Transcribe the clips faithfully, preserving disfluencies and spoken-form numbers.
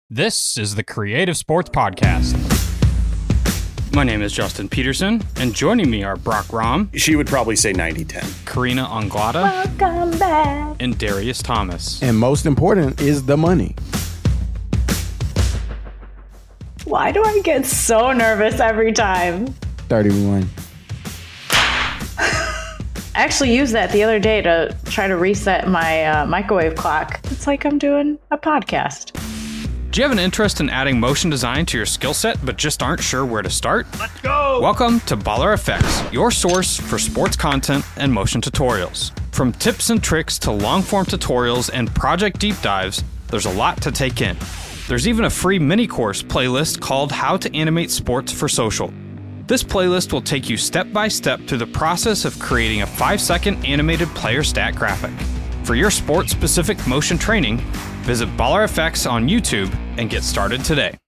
This is the Creative Sports Podcast. My name is Justin Peterson, and joining me are Brock Rom. She would probably say ninety ten. Karina Anglada. Welcome back. And Darius Thomas. And most important is the money. Why do I get so nervous every time? thirty-one. I actually used that the other day to try to reset my uh, microwave clock. It's like I'm doing a podcast. Do you have an interest in adding motion design to your skill set, but just aren't sure where to start? Let's go! Welcome to Baller F X, your source for sports content and motion tutorials. From tips and tricks to long-form tutorials and project deep dives, there's a lot to take in. There's even a free mini-course playlist called How to Animate Sports for Social. This playlist will take you step-by-step through the process of creating a five-second animated player stat graphic. For your sport-specific motion training, visit Baller F X on YouTube and get started today.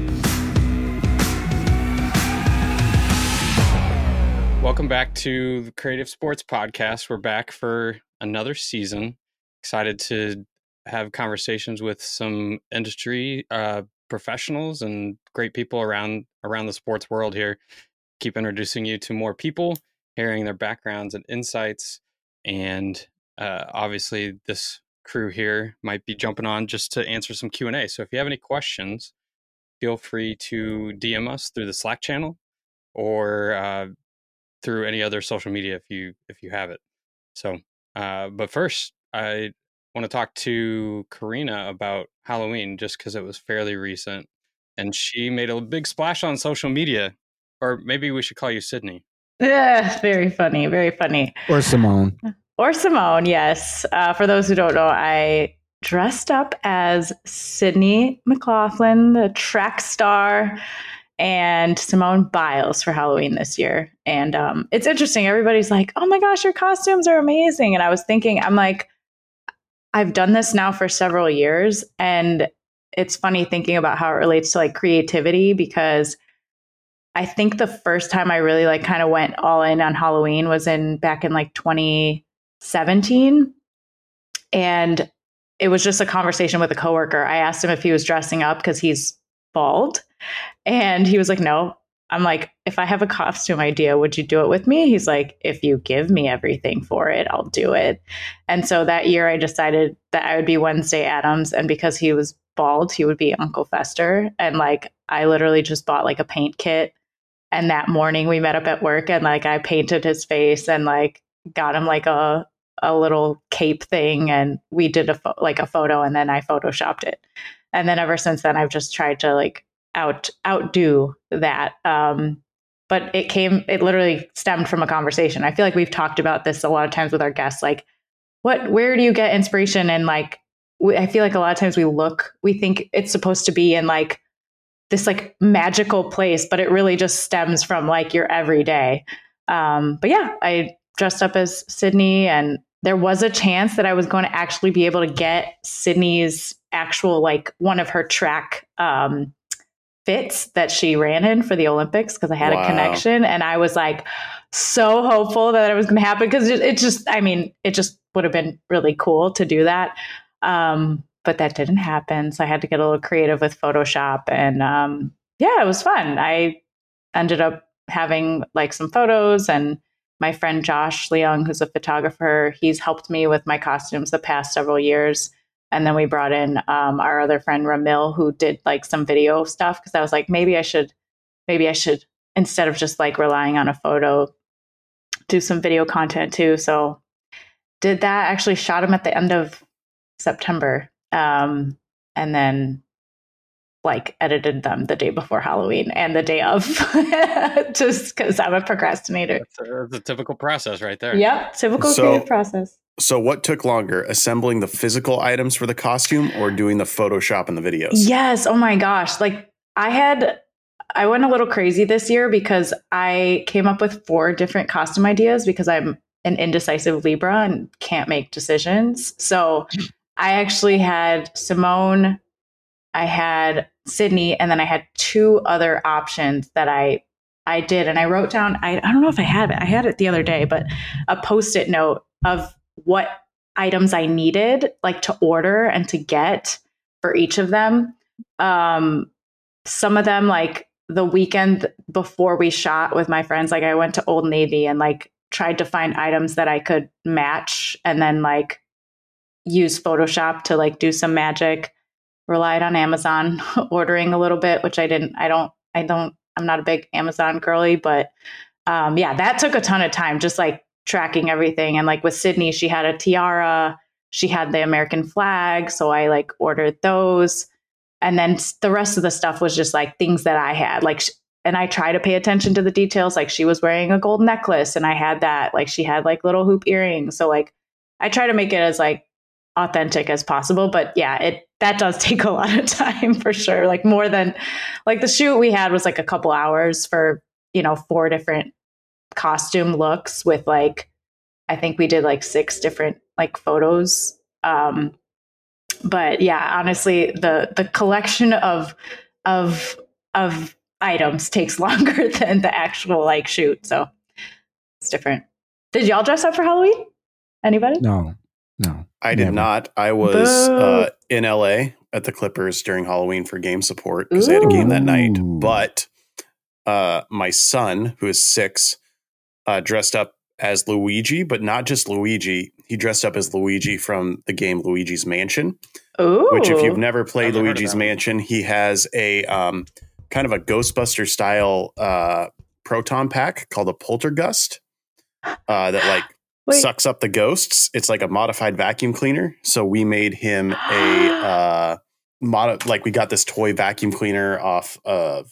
Welcome back to the Creative Sports Podcast. We're back for another season. Excited to have conversations with some industry uh, professionals and great people around around the sports world here. Keep introducing you to more people, hearing their backgrounds and insights, and uh, obviously this crew here might be jumping on just to answer some Q and A. So if you have any questions, feel free to D M us through the Slack channel or uh, through any other social media if you if you have it. So, uh, but first, I want to talk to Karina about Halloween just because it was fairly recent, and she made a big splash on social media. Or maybe we should call you Sydney. Yeah, very funny, very funny. Or Simone. Or Simone, yes. Uh, for those who don't know, I dressed up as Sydney McLaughlin, the track star, and Simone Biles for Halloween this year. And um, it's interesting. Everybody's like, oh my gosh, your costumes are amazing. And I was thinking, I'm like, I've done this now for several years. And it's funny thinking about how it relates to like creativity, because I think the first time I really like kind of went all in on Halloween was in back in like twenty seventeen. And it was just a conversation with a coworker. I asked him if he was dressing up because he's bald. And he was like, no. I'm like, if I have a costume idea, would you do it with me? He's like, if you give me everything for it, I'll do it. And so that year I decided that I would be Wednesday Addams. And because he was bald, he would be Uncle Fester. And like, I literally just bought like a paint kit. And that morning we met up at work and like I painted his face and like got him like a a little cape thing, and we did a fo- like a photo, and then I photoshopped it. And then ever since then I've just tried to like out outdo that. Um, but it came it literally stemmed from a conversation. I feel like we've talked about this a lot of times with our guests, like what where do you get inspiration? And like we, I feel like a lot of times we look we think it's supposed to be in like this like magical place, but it really just stems from like your everyday. Um, but yeah, I dressed up as Sydney, and there was a chance that I was going to actually be able to get Sydney's actual, like one of her track um, fits that she ran in for the Olympics, because I had wow. a connection, and I was like so hopeful that it was going to happen, because it, it just, I mean, it just would have been really cool to do that. Um, But that didn't happen. So I had to get a little creative with Photoshop. And um, yeah, it was fun. I ended up having like some photos, and my friend Josh Leung, who's a photographer, he's helped me with my costumes the past several years. And then we brought in um, our other friend Ramil, who did like some video stuff, because I was like, maybe I should, maybe I should, instead of just like relying on a photo, do some video content too. So did that, actually shot him at the end of September. Um, and then like edited them the day before Halloween and the day of, just because I'm a procrastinator. That's a, that's a typical process right there. Yep. Typical So- creative process. So what took longer, assembling the physical items for the costume or doing the Photoshop and the videos? Yes. Oh my gosh. Like I had, I went a little crazy this year because I came up with four different costume ideas, because I'm an indecisive Libra and can't make decisions. So I actually had Simone, I had Sydney, and then I had two other options that I I did. And I wrote down, I, I don't know if I had it. I had it the other day, but a Post-it note of what items I needed like to order and to get for each of them. Um, some of them, like the weekend before we shot with my friends, like I went to Old Navy and like tried to find items that I could match and then like use Photoshop to like do some magic. Relied on Amazon ordering a little bit, which I didn't, I don't, I don't, I'm not a big Amazon girly, but um, yeah, that took a ton of time, just like tracking everything. And like with Sydney, she had a tiara, she had the American flag. So I like ordered those. And then the rest of the stuff was just like things that I had, like, and I try to pay attention to the details. Like she was wearing a gold necklace and I had that, like she had like little hoop earrings. So like I try to make it as like authentic as possible. But yeah, it that does take a lot of time for sure. Like more than like the shoot we had was like a couple hours for, you know, four different costume looks with like, I think we did like six different like photos. Um, but yeah, honestly, the the collection of of of items takes longer than the actual like shoot. So it's different. Did y'all dress up for Halloween? Anybody? No, no. I did never. not. I was uh, in L A at the Clippers during Halloween for game support because they had a game that night. Ooh. But uh, my son, who is six, uh, dressed up as Luigi, but not just Luigi. He dressed up as Luigi from the game Luigi's Mansion. Ooh. Which, if you've never played Never heard of Luigi's that one. Mansion, he has a um, kind of a Ghostbuster style uh, proton pack called a Poltergust uh, that like Wait. sucks up the ghosts. It's like a modified vacuum cleaner. So we made him a uh, mod- like we got this toy vacuum cleaner off of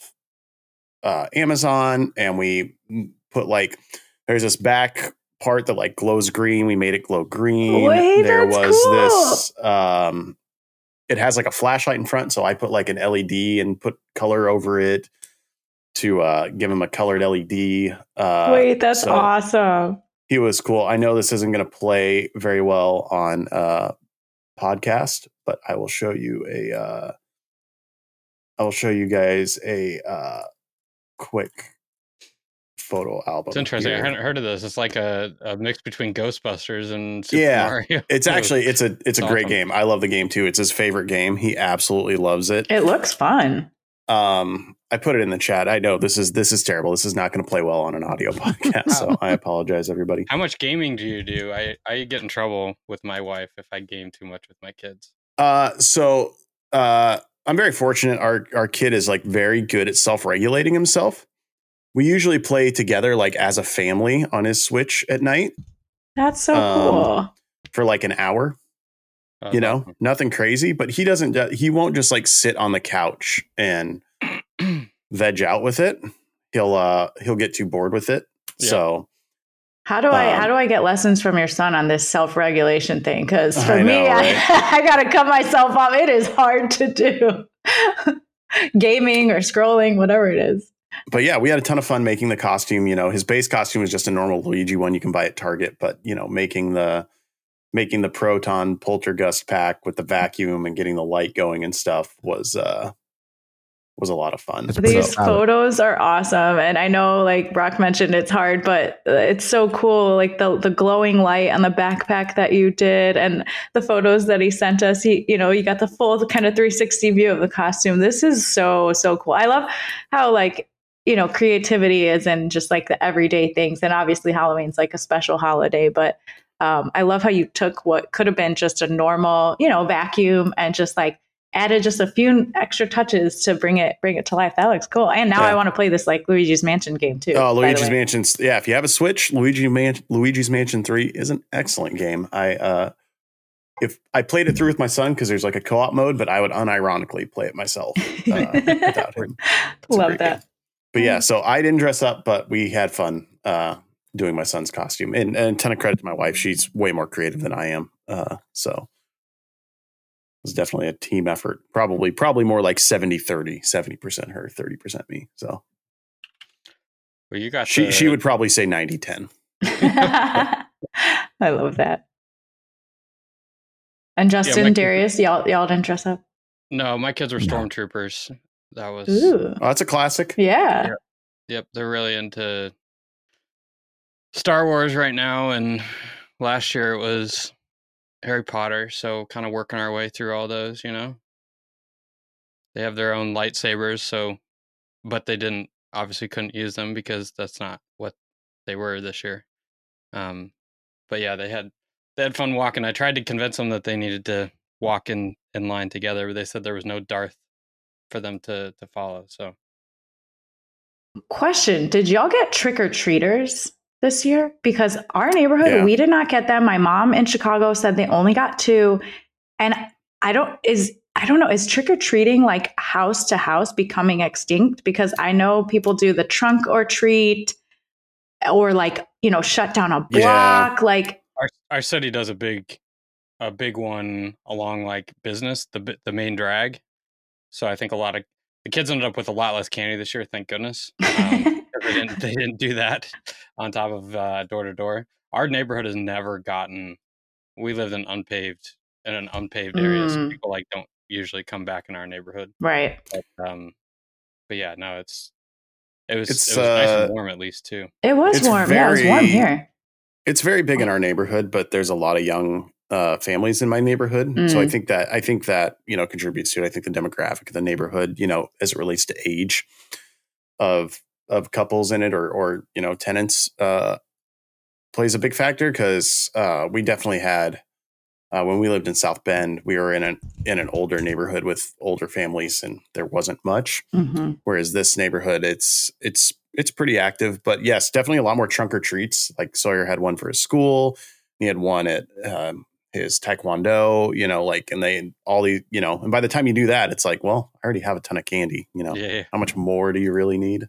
uh, Amazon, and we put like there's this back part that like glows green. We made it glow green. Wait, there that's was cool. this. Um, it has like a flashlight in front, so I put like an L E D and put color over it to uh, give him a colored L E D. Uh, Wait, that's so awesome. He was cool. I know this isn't going to play very well on uh, podcast, but I will show you a. Uh, I will show you guys a uh, quick photo album. It's interesting. here. I hadn't heard of this. It's like a, a mix between Ghostbusters and Super Yeah, Mario. It's actually it's a it's a It's great awesome. game. I love the game too. It's his favorite game. He absolutely loves it. It looks fun. Um, I put it in the chat. I know this is this is terrible. This is not going to play well on an audio podcast, so I apologize, everybody. How much gaming do you do? I, I get in trouble with my wife if I game too much with my kids. Uh, so uh, I'm very fortunate. Our our kid is like very good at self regulating himself. We usually play together like as a family on his Switch at night That's so Um, cool. for like an hour. Uh, You know, nothing crazy, but he doesn't. He won't just like sit on the couch and veg out with it. He'll uh he'll get too bored with it. Yeah. So How do I um, how do I get lessons from your son on this self regulation thing? Because for I me, know, right? I, I gotta cut myself off. It is hard to do. Gaming or scrolling, whatever it is. but yeah, we had a ton of fun making the costume. You know, his base costume was just a normal Luigi one you can buy at Target, but you know, making the making the proton poltergust pack with the vacuum and getting the light going and stuff was uh was a lot of fun. That's pretty These solid. photos are awesome, and I know, like Brock mentioned, it's hard, but it's so cool. Like the the glowing light on the backpack that you did, and the photos that he sent us. He, you know, you got the full kind of three sixty view of the costume. This is so so cool. I love how like you know creativity is in just like the everyday things, and obviously Halloween's like a special holiday, but um, I love how you took what could have been just a normal, you know, vacuum and just like added just a few extra touches to bring it bring it to life. That looks cool. And now Yeah. I want to play this like Luigi's Mansion game too. Oh, by the Luigi's way. Mansion. Yeah, if you have a Switch, Luigi Man- Luigi's Mansion three is an excellent game. I uh if I played it through with my son because there's like a co-op mode, but I would unironically play it myself uh, without him. It's a Love great that. game. But yeah, so I didn't dress up, but we had fun uh doing my son's costume. And, and a ton of credit to my wife. She's way more creative than I am. Uh so it was definitely a team effort. Probably, probably more like seventy thirty, seventy percent her, thirty percent me. So Well, you got she the, she would probably say ninety ten. I love that. And Justin, my kid- Darius, y'all y'all didn't dress up. No, my kids were No. stormtroopers. That was Ooh. Oh, that's a classic. Yeah. Yeah. Yep, they're really into Star Wars right now, and last year it was Harry Potter. So kind of working our way through all those, you know. they have their own lightsabers. So, but they didn't obviously couldn't use them because that's not what they were this year. Um, but yeah, they had they had fun walking. I tried to convince them that they needed to walk in, in line together, but they said there was no Darth for them to to follow. So, question: did y'all get trick or treaters this year? Because our neighborhood, Yeah. we did not get them. My mom in Chicago said they only got two, and I don't is I don't know is trick or treating like house to house becoming extinct? Because I know people do the trunk or treat, or like you know shut down a block. Yeah. Like our our city does a big a big one along like business, the bi- the main drag. So I think a lot of the kids ended up with a lot less candy this year, thank goodness. Um, they didn't they didn't do that on top of uh, door to door. Our neighborhood has never gotten. We lived in unpaved in an unpaved area, so Mm. people like don't usually come back in our neighborhood. right. But um, but yeah, no, it's it was It's, it was nice uh, and warm at least too. It was It's warm. Yeah, it was warm very- here. It's very big in our neighborhood, but there's a lot of young uh, families in my neighborhood. So I Mm. think that I think that you know contributes to it. I think the demographic of the neighborhood, you know, as it relates to age of of couples in it or or you know tenants, uh, plays a big factor because uh, we definitely had uh, when we lived in South Bend, we were in an in an older neighborhood with older families, and there wasn't much. hmm Whereas this neighborhood, it's it's it's pretty active, but yes, definitely a lot more trunk or treats. Like Sawyer had one for his school, he had one at um, his taekwondo, you know, like, and they all the, you know, and by the time you do that, it's like, well, I already have a ton of candy, you know, Yeah, yeah. how much more do you really need?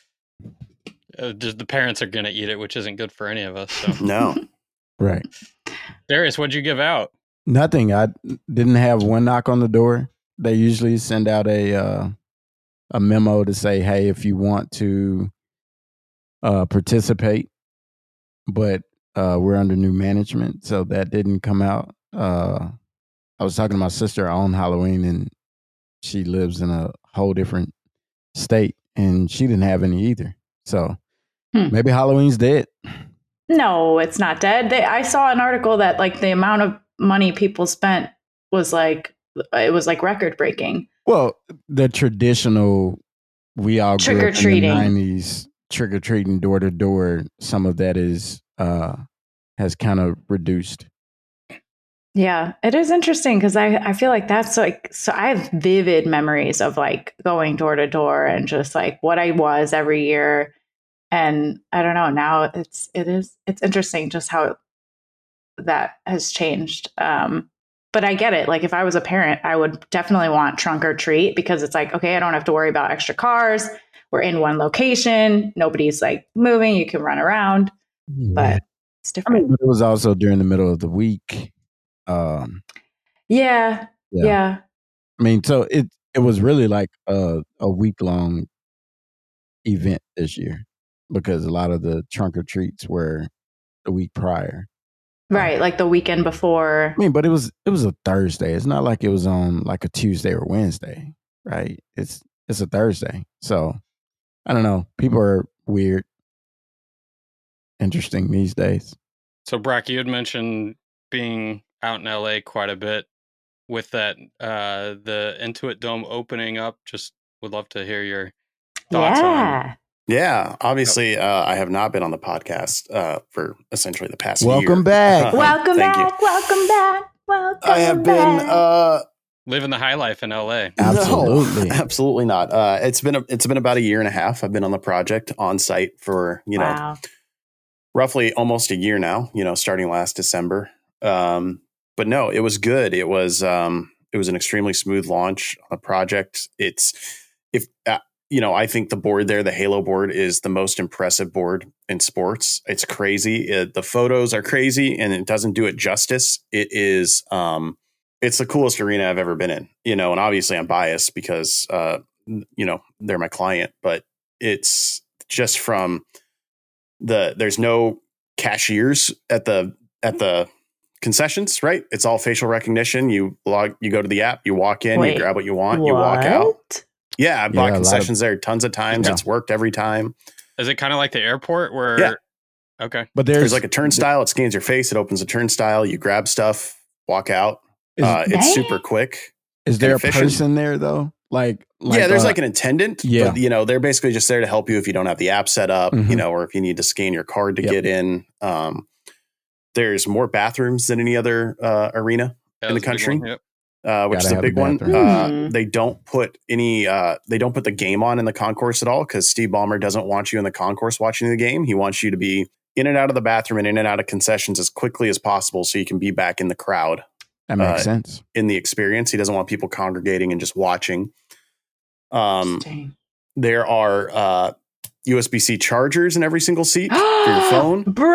Uh, just the parents are gonna eat it, which isn't good for any of us. So, No, Right. Darius, what'd you give out? Nothing. I didn't have one knock on the door. They usually send out a uh, a memo to say, "Hey, if you want to uh, participate," but uh, we're under new management, so that didn't come out. Uh, I was talking to my sister on Halloween, and she lives in a whole different state, and she didn't have any either. So Hmm. maybe Halloween's dead. No, it's not dead. They, I saw an article that like the amount of money people spent was like it was like record breaking. Well, the traditional, we all grew up in the Trick-or-treating. nineties, trick or treating door to door. Some of that is uh, has kind of reduced. Yeah, it is interesting because I, I feel like that's like so I have vivid memories of like going door to door and just like what I was every year. And I don't know, now it's it is it's interesting just how that has changed. Um, but I get it. Like if I was a parent, I would definitely want trunk or treat because it's like, okay, I don't have to worry about extra cars. We're in one location. Nobody's like moving. You can run around, but it's I different. mean, but it was also during the middle of the week. Um, yeah, yeah. yeah. I mean, so it it was really like a, a week long event this year because a lot of the trunk or treats were the week prior. Right, like the weekend before. I mean, but it was it was a Thursday. It's not like it was on like a Tuesday or Wednesday, right? It's it's a Thursday. So I don't know. People are weird, interesting these days. So, Brock, you had mentioned being out in L A quite a bit with that uh, the Intuit Dome opening up. Just would love to hear your thoughts on. Yeah. yeah, obviously, uh, I have not been on the podcast uh, for essentially the past year. Welcome back. Welcome Thank you. back. Welcome back. Welcome I have been. back. Uh, Living the high life in L A. Absolutely. No, absolutely not. Uh, it's been a, it's been about a year and a half. I've been on the project on site for you know wow. roughly almost a year now. You know, starting last December. Um, but no, it was good. It was um, it was an extremely smooth launch on a project. It's if uh, you know, I think the board there, the Halo board, is the most impressive board in sports. It's crazy. It, the photos are crazy, and it doesn't do it justice. It is. Um, It's the coolest arena I've ever been in, you know, and obviously I'm biased because, uh, you know, they're my client, but it's just from the, there's no cashiers at the, at the concessions, right? It's all facial recognition. You log, you go to the app, you walk in, Wait, you grab what you want, you walk out. What? Yeah. I bought Yeah, a lot concessions there tons of times. Yeah. It's worked every time. Is it kind of like the airport where? Yeah. Okay. But there's, There's like a turnstile. It scans your face. It opens a turnstile. You grab stuff, walk out. Is, Uh, it's Dang. super quick. is there a efficient. person there though? Like, like yeah, there's uh, like an attendant. yeah. But, you know, they're basically just there to help you if you don't have the app set up, Mhm. you know, or if you need to scan your card to Yep. get in. Um, there's more bathrooms than any other uh, arena That in the was a big country. one, yep. Uh, which Gotta is a have big the one. bathroom. Uh, Hmm. they don't put any. Uh, they don't put the game on in the concourse at all because Steve Ballmer doesn't want you in the concourse watching the game. He wants you to be in and out of the bathroom and in and out of concessions as quickly as possible, so you can be back in the crowd That makes uh, sense. in the experience. He doesn't want people congregating and just watching. Um, Interesting. there are uh, U S B C chargers in every single seat for your phone. Bro,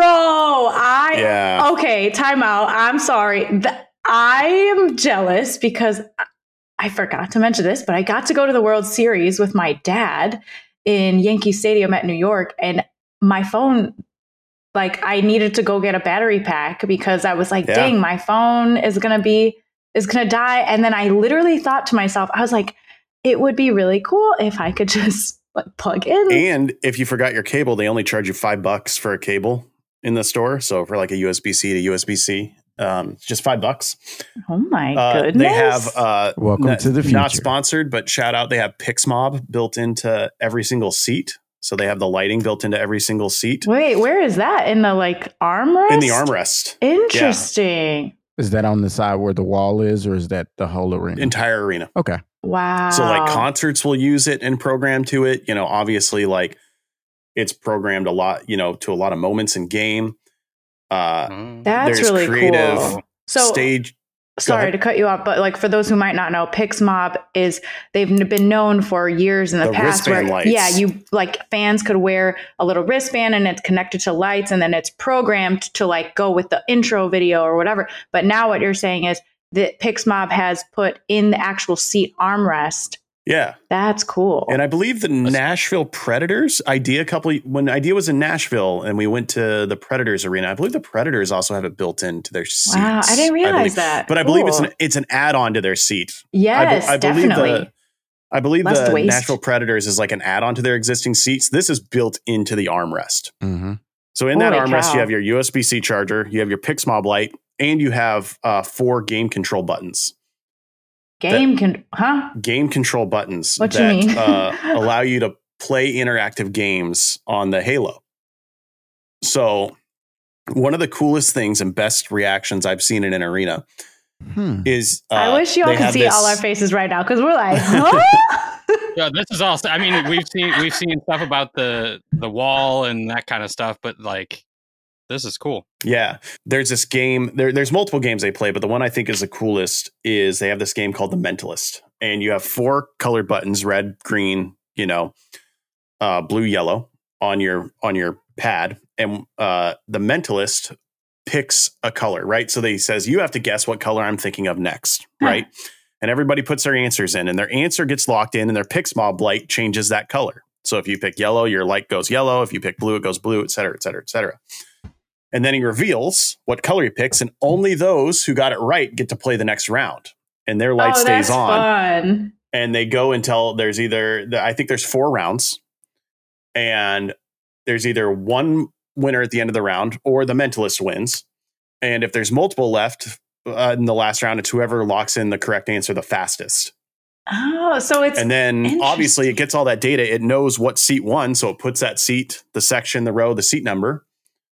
I Yeah. okay, time out. I'm sorry. Th- I am jealous because I- I forgot to mention this, but I got to go to the World Series with my dad in Yankee Stadium at New York, and my phone, like, I needed to go get a battery pack because I was like, Yeah. dang, my phone is gonna be is gonna die. And then I literally thought to myself, I was like, it would be really cool if I could just like plug in. And if you forgot your cable, they only charge you five bucks for a cable in the store. So for like a U S B C to U S B C, um, it's just five bucks. Oh my Uh, goodness. they have uh, Welcome n- to the not future. sponsored, but shout out. They have PixMob built into every single seat, so they have the lighting built into every single seat Wait, where is that? In the like armrest? in the armrest. Interesting. Is that on the side where the wall is, or is that the whole arena? Entire arena. Okay. Wow. So like concerts will use it and program to it. You know, obviously like it's programmed a lot. You know, to a lot of moments in game. Uh, Mm. That's there's really creative cool. So stage. sorry ahead. to cut you off, but like for those who might not know, PixMob is they've n- been known for years in the, The past where wristband lights. yeah, you like fans could wear a little wristband and it's connected to lights and then it's programmed to like go with the intro video or whatever. But now what you're saying is that PixMob has put in the actual seat armrest. Yeah. That's cool. And I believe the Nashville Predators idea, a couple when idea was in Nashville and we went to the Predators arena. I believe the Predators also have it built into their seats. Wow, I didn't realize believe. that. But I believe it's Cool. an it's an add-on to their seat. Yes, I, be- I believe definitely. the I believe Less the waste. Nashville Predators is like an add-on to their existing seats. This is built into the armrest. Mm-hmm. So in that Holy armrest, cow. you have your U S B C charger, you have your PixMob light, and you have uh, four game control buttons. Game can, huh? Game control buttons What you that mean? uh, allow you to play interactive games on the Halo. So one of the coolest things and best reactions I've seen in an arena Hmm. is uh, I wish y'all they could have see this- all our faces right now because we're like, huh? Yeah, this is also. I mean, we've seen we've seen stuff about the the wall and that kind of stuff, but like, this is cool. Yeah, there's this game. There, there's multiple games they play, but the one I think is the coolest is they have this game called The Mentalist, and you have four colored buttons: red, green, you know, uh, blue, yellow on your on your pad, and uh, the Mentalist picks a color, right? So they says you have to guess what color I'm thinking of next, Huh. right? And everybody puts their answers in, and their answer gets locked in, and their PixMob light changes that color. So if you pick yellow, your light goes yellow. If you pick blue, it goes blue, et cetera, et cetera, et cetera. And then he reveals what color he picks, and only those who got it right get to play the next round. And their light oh, stays that's on. fun. And they go until there's either, I think there's four rounds, and there's either one winner at the end of the round or the Mentalist wins. And if there's multiple left uh, in the last round, it's whoever locks in the correct answer the fastest. Oh, so it's And then obviously it interesting. gets all that data. It knows what seat won. So it puts that seat, the section, the row, the seat number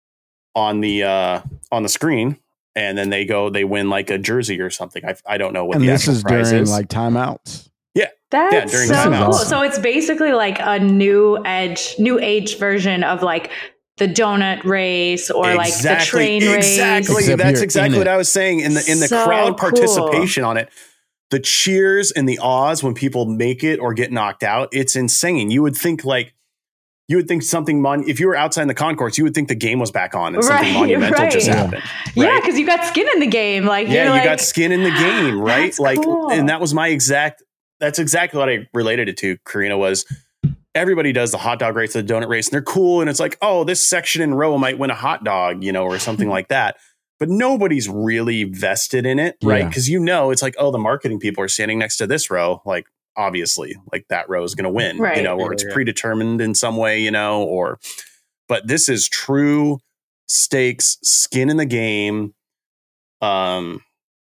on the uh, on the screen. And then they go, they win like a jersey or something. I, I don't know what And the this actual is prize during is. like timeouts. That's during so timeouts. cool. So it's basically like a new edge, new age version of like the donut race or like the train race. Exactly. Except That's you're exactly in what it. I was saying. In the in the So crowd cool. participation on it, the cheers and the awes when people make it or get knocked out, it's insane. You would think like you would think something mon- if you were outside in the concourse, you would think the game was back on and something Right, monumental just right. happened. Yeah, right? because you got skin in the game. Like Yeah, you're you like, got skin in the game, right? That's Like, cool. and that was my exact. That's exactly what I related it to. Karina was. Everybody does the hot dog race, the donut race, and they're cool. And it's like, oh, this section in row might win a hot dog, you know, or something like that. But nobody's really vested in it, right? Yeah. Because you know, it's like, oh, the marketing people are standing next to this row. Like, obviously, like that row is going to win, Right. you know, or Yeah, it's yeah. predetermined in some way, you know, or. But this is true stakes, skin in the game. Um,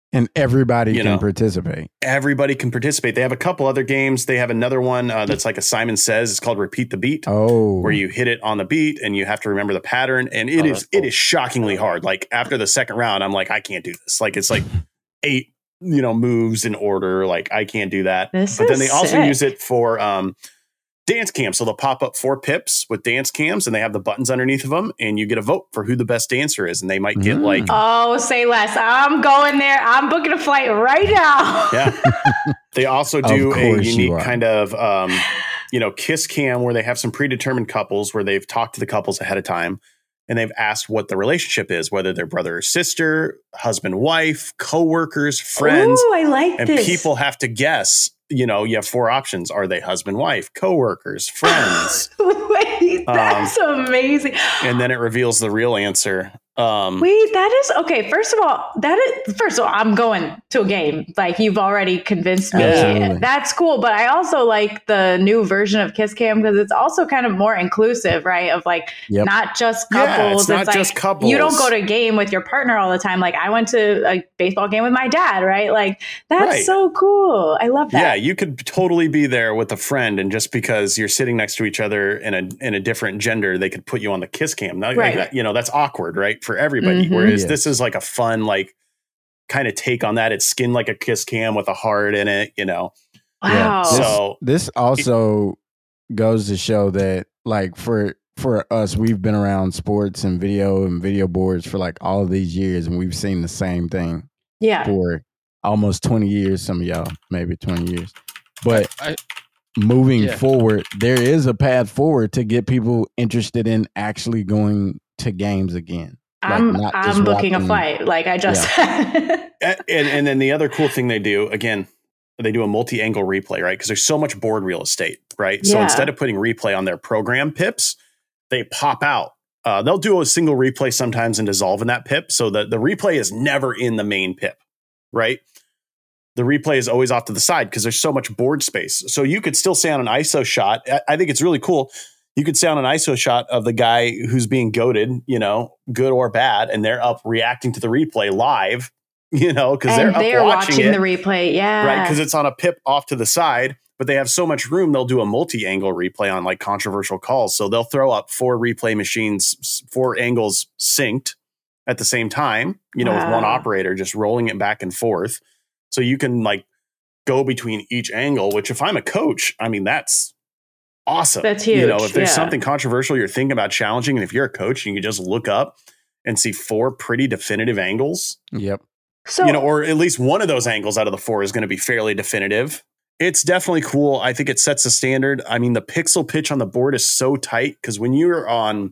And everybody You can know. participate. Everybody can participate. They have a couple other games. They have another one uh, that's like a Simon Says. It's called Repeat the Beat, Oh, where you hit it on the beat and you have to remember the pattern. And it Oh, is that's cool. it is shockingly hard. Like after the second round, I'm like, I can't do this. Like it's like eight, you know, moves in order. Like I can't do that. This But then is they also sick. use it for um, dance cams. So they'll pop up four pips with dance cams and they have the buttons underneath of them and you get a vote for who the best dancer is. And they might get Mm. like, Oh, say less. I'm going there. I'm booking a flight right now. yeah. They also do Of a course you unique are. kind of, um, you know, kiss cam where they have some predetermined couples where they've talked to the couples ahead of time and they've asked what the relationship is, whether they're brother or sister, husband, wife, coworkers, friends, Ooh, I like and this. people have to guess. You know, you have four options. Are they husband, wife, coworkers, friends? Wait, that's Um, amazing. And then it reveals the real answer. Um, Wait, that is okay. First of all, that is first of all, I'm going to a game. Like you've already convinced me. Absolutely. That's cool. But I also like the new version of Kiss Cam because it's also kind of more inclusive, right? Of like Yep. not just Yeah, couples. it's not like just couples. you don't go to a game with your partner all the time. Like I went to a baseball game with my dad, right? Like that's Right. so cool. I love that. Yeah, you could totally be there with a friend, and just because you're sitting next to each other in a in a different gender, they could put you on the kiss cam. Now, like Right. that, you know, that's awkward, right, for everybody. Mhm. Whereas Yes. this is like a fun, like kind of take on that. It's skinned like a kiss cam with a heart in it, you know. Wow. This, So- this also goes to show that, like, for for us, we've been around sports and video and video boards for like all of these years, and we've seen the same thing Yeah. for almost twenty years. Some of y'all, maybe twenty years. But I, moving Yeah. forward, there is a path forward to get people interested in actually going to games again. Like, I'm not just I'm booking a watching- flight, like I just said. A- and and then the other cool thing they do, again, they do a multi-angle replay, right? Because there's so much board real estate, right? So Yeah. instead of putting replay on their program pips, they pop out. Uh, they'll do a single replay sometimes and dissolve in that pip, so that the replay is never in the main pip, right? The replay is always off to the side because there's so much board space. So you could still say on an I S O shot. I- I think it's really cool. You could say on an I S O shot of the guy who's being goated, you know, good or bad, and they're up reacting to the replay live, you know, because they're And up they're watching, watching it, the replay. Yeah. right? Because it's on a pip off to the side, but they have so much room. They'll do a multi-angle replay on like controversial calls. So they'll throw up four replay machines, s- four angles synced at the same time, you know, with one Wow. operator just rolling it back and forth. So you can like go between each angle, which if I'm a coach, I mean, that's awesome. That's You know, huge, if there's yeah. something controversial you're thinking about challenging, and if you're a coach, you can just look up and see four pretty definitive angles, Yep. so you know, or at least one of those angles out of the four is going to be fairly definitive. It's definitely cool. I think it sets a standard. I mean, the pixel pitch on the board is so tight because when you're on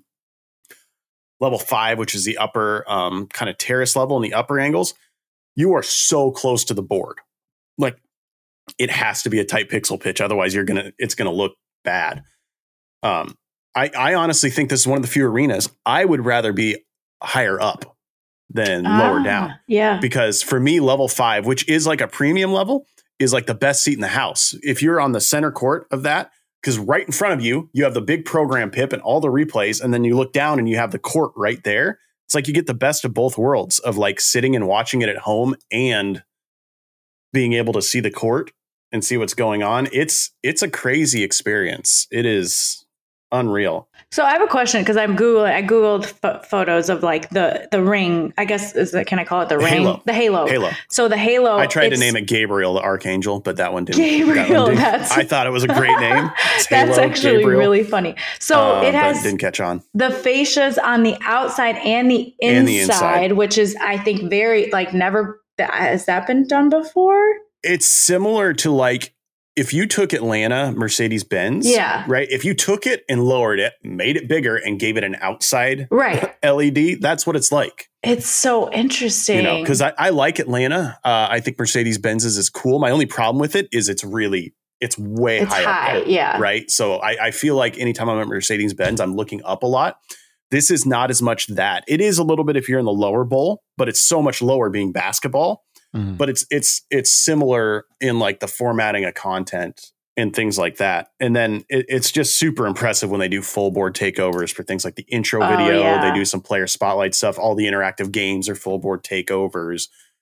level five, which is the upper um, kind of terrace level in the upper angles, you are so close to the board. Like it has to be a tight pixel pitch. Otherwise you're going to, it's going to look bad. Um, I, I honestly think this is one of the few arenas I would rather be higher up than lower Ah, down. Yeah. Because for me, level five, which is like a premium level, is like the best seat in the house. If you're on the center court of that, because right in front of you, you have the big program pip and all the replays, and then you look down and you have the court right there. It's like you get the best of both worlds of like sitting and watching it at home and being able to see the court and see what's going on. It's it's a crazy experience. It is unreal. So I have a question because I'm Googling. I googled ph- photos of like the the ring. I guess is that can I call it the The ring? halo. The halo. Halo. So the halo. I tried to it's- name it Gabriel the Archangel, but that one didn't. that Gabriel, one didn't- that's- I thought it was a great name. It's That's Halo, actually Gabriel. really funny. So Uh, it but has didn't catch on. the fascias on the outside and the inside, And the inside. which is I think very like never has that been done before. It's similar to like if you took Atlanta Mercedes Benz, Yeah. right? If you took it and lowered it, made it bigger, and gave it an outside Right. L E D, that's what it's like. It's so interesting. You know, because I, I like Atlanta. Uh, I think Mercedes Benz's is cool. My only problem with it is it's really it's way it's high, high. up there, Yeah. right? So I, I feel like anytime I'm at Mercedes Benz, I'm looking up a lot. This is not as much that. It is a little bit if you're in the lower bowl, but it's so much lower being basketball. Mhm. But it's it's it's similar in like the formatting of content and things like that. And then it, it's just super impressive when they do full board takeovers for things like the intro Oh, video. yeah. They do some player spotlight stuff. All the interactive games are full board takeovers.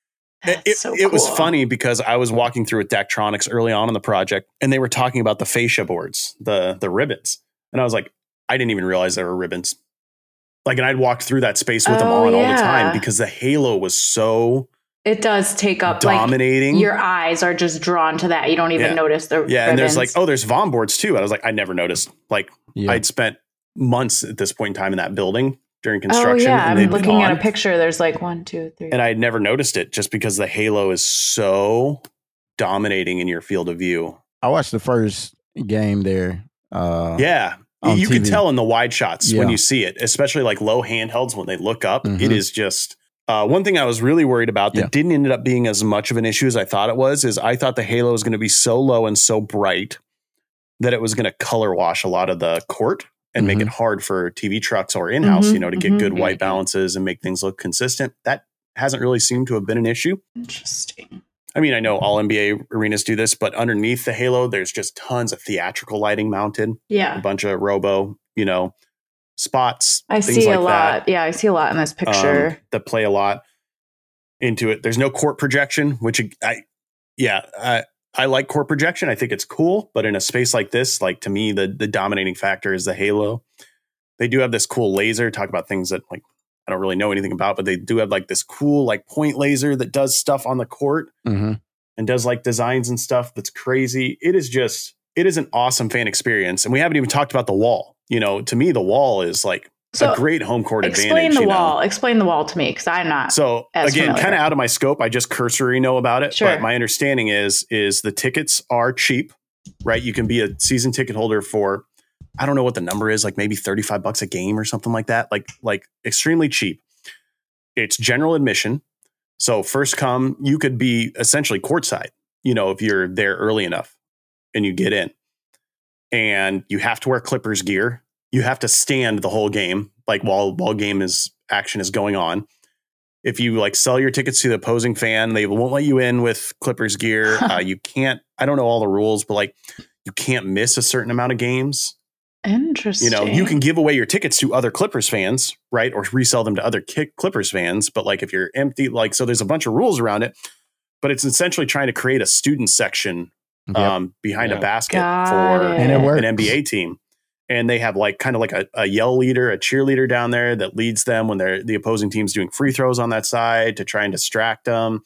It, it, so it was cool. funny because I was walking through with Daktronics early on in the project, and they were talking about the fascia boards, the the ribbons, and I was like, I didn't even realize there were ribbons. Like, and I'd walked through that space with Oh, them on yeah. all the time because the halo was so It does take up dominating. Like, your eyes are just drawn to that. You don't even yeah. notice the yeah. ribbons. And there's like, oh, there's Vom boards too. And I was like, I never noticed. Like, Yeah. I'd spent months at this point in time in that building during construction. Oh yeah, and I'm looking at on, a picture. There's like one, two, three. and I had never noticed it just because the halo is so dominating in your field of view. I watched the first game there. Uh, Yeah. on You T V. can tell in the wide shots Yeah. when you see it, especially like low handhelds when they look up. Mhm. It is just uh, one thing I was really worried about that Yeah. didn't end up being as much of an issue as I thought it was, is I thought the halo was going to be so low and so bright that it was going to color wash a lot of the court and make Mhm. it hard for T V trucks or in-house, Mhm, you know, to get mhm. good white balances and make things look consistent. That hasn't really seemed to have been an issue. Interesting. I mean, I know all N B A arenas do this, but underneath the halo, there's just tons of theatrical lighting mounted, a Yeah, bunch of robo, you know, spots. I things see like a lot. that, Yeah, I see a lot in this picture. um, that play a lot into it. There's no court projection, which I, yeah, I, I like court projection. I think it's cool, but in a space like this, like to me, the the dominating factor is the halo. They do have this cool laser. Talk about things that like I don't really know anything about, but they do have like this cool like point laser that does stuff on the court Mhm. and does like designs and stuff that's crazy. It is just, it is an awesome fan experience. And we haven't even talked about the wall. You know, to me, the wall is like So, a great home court Explain advantage. the you know? wall. Explain the wall to me because I'm not. So as again, familiar. kind of out of my scope. I just cursory know about it. Sure. But my understanding is, is the tickets are cheap, right? You can be a season ticket holder for, I don't know what the number is, like maybe thirty-five bucks a game or something like that. Like, like extremely cheap. It's general admission. So first come, you could be essentially courtside, you know, if you're there early enough and you get in, and you have to wear Clippers gear. You have to stand the whole game, like while, while game is action is going on. If you like sell your tickets to the opposing fan, they won't let you in with Clippers gear. uh, you can't, I don't know all the rules, but like you can't miss a certain amount of games. Interesting. You know, you can give away your tickets to other Clippers fans, right? Or resell them to other Kick Clippers fans. But like if you're empty, like, so there's a bunch of rules around it, but it's essentially trying to create a student section Yep. um, behind Yeah. a basket Got for it. And it works. an N B A team. And they have like kind of like a, a yell leader, a cheerleader down there that leads them when they're the opposing team's doing free throws on that side to try and distract them.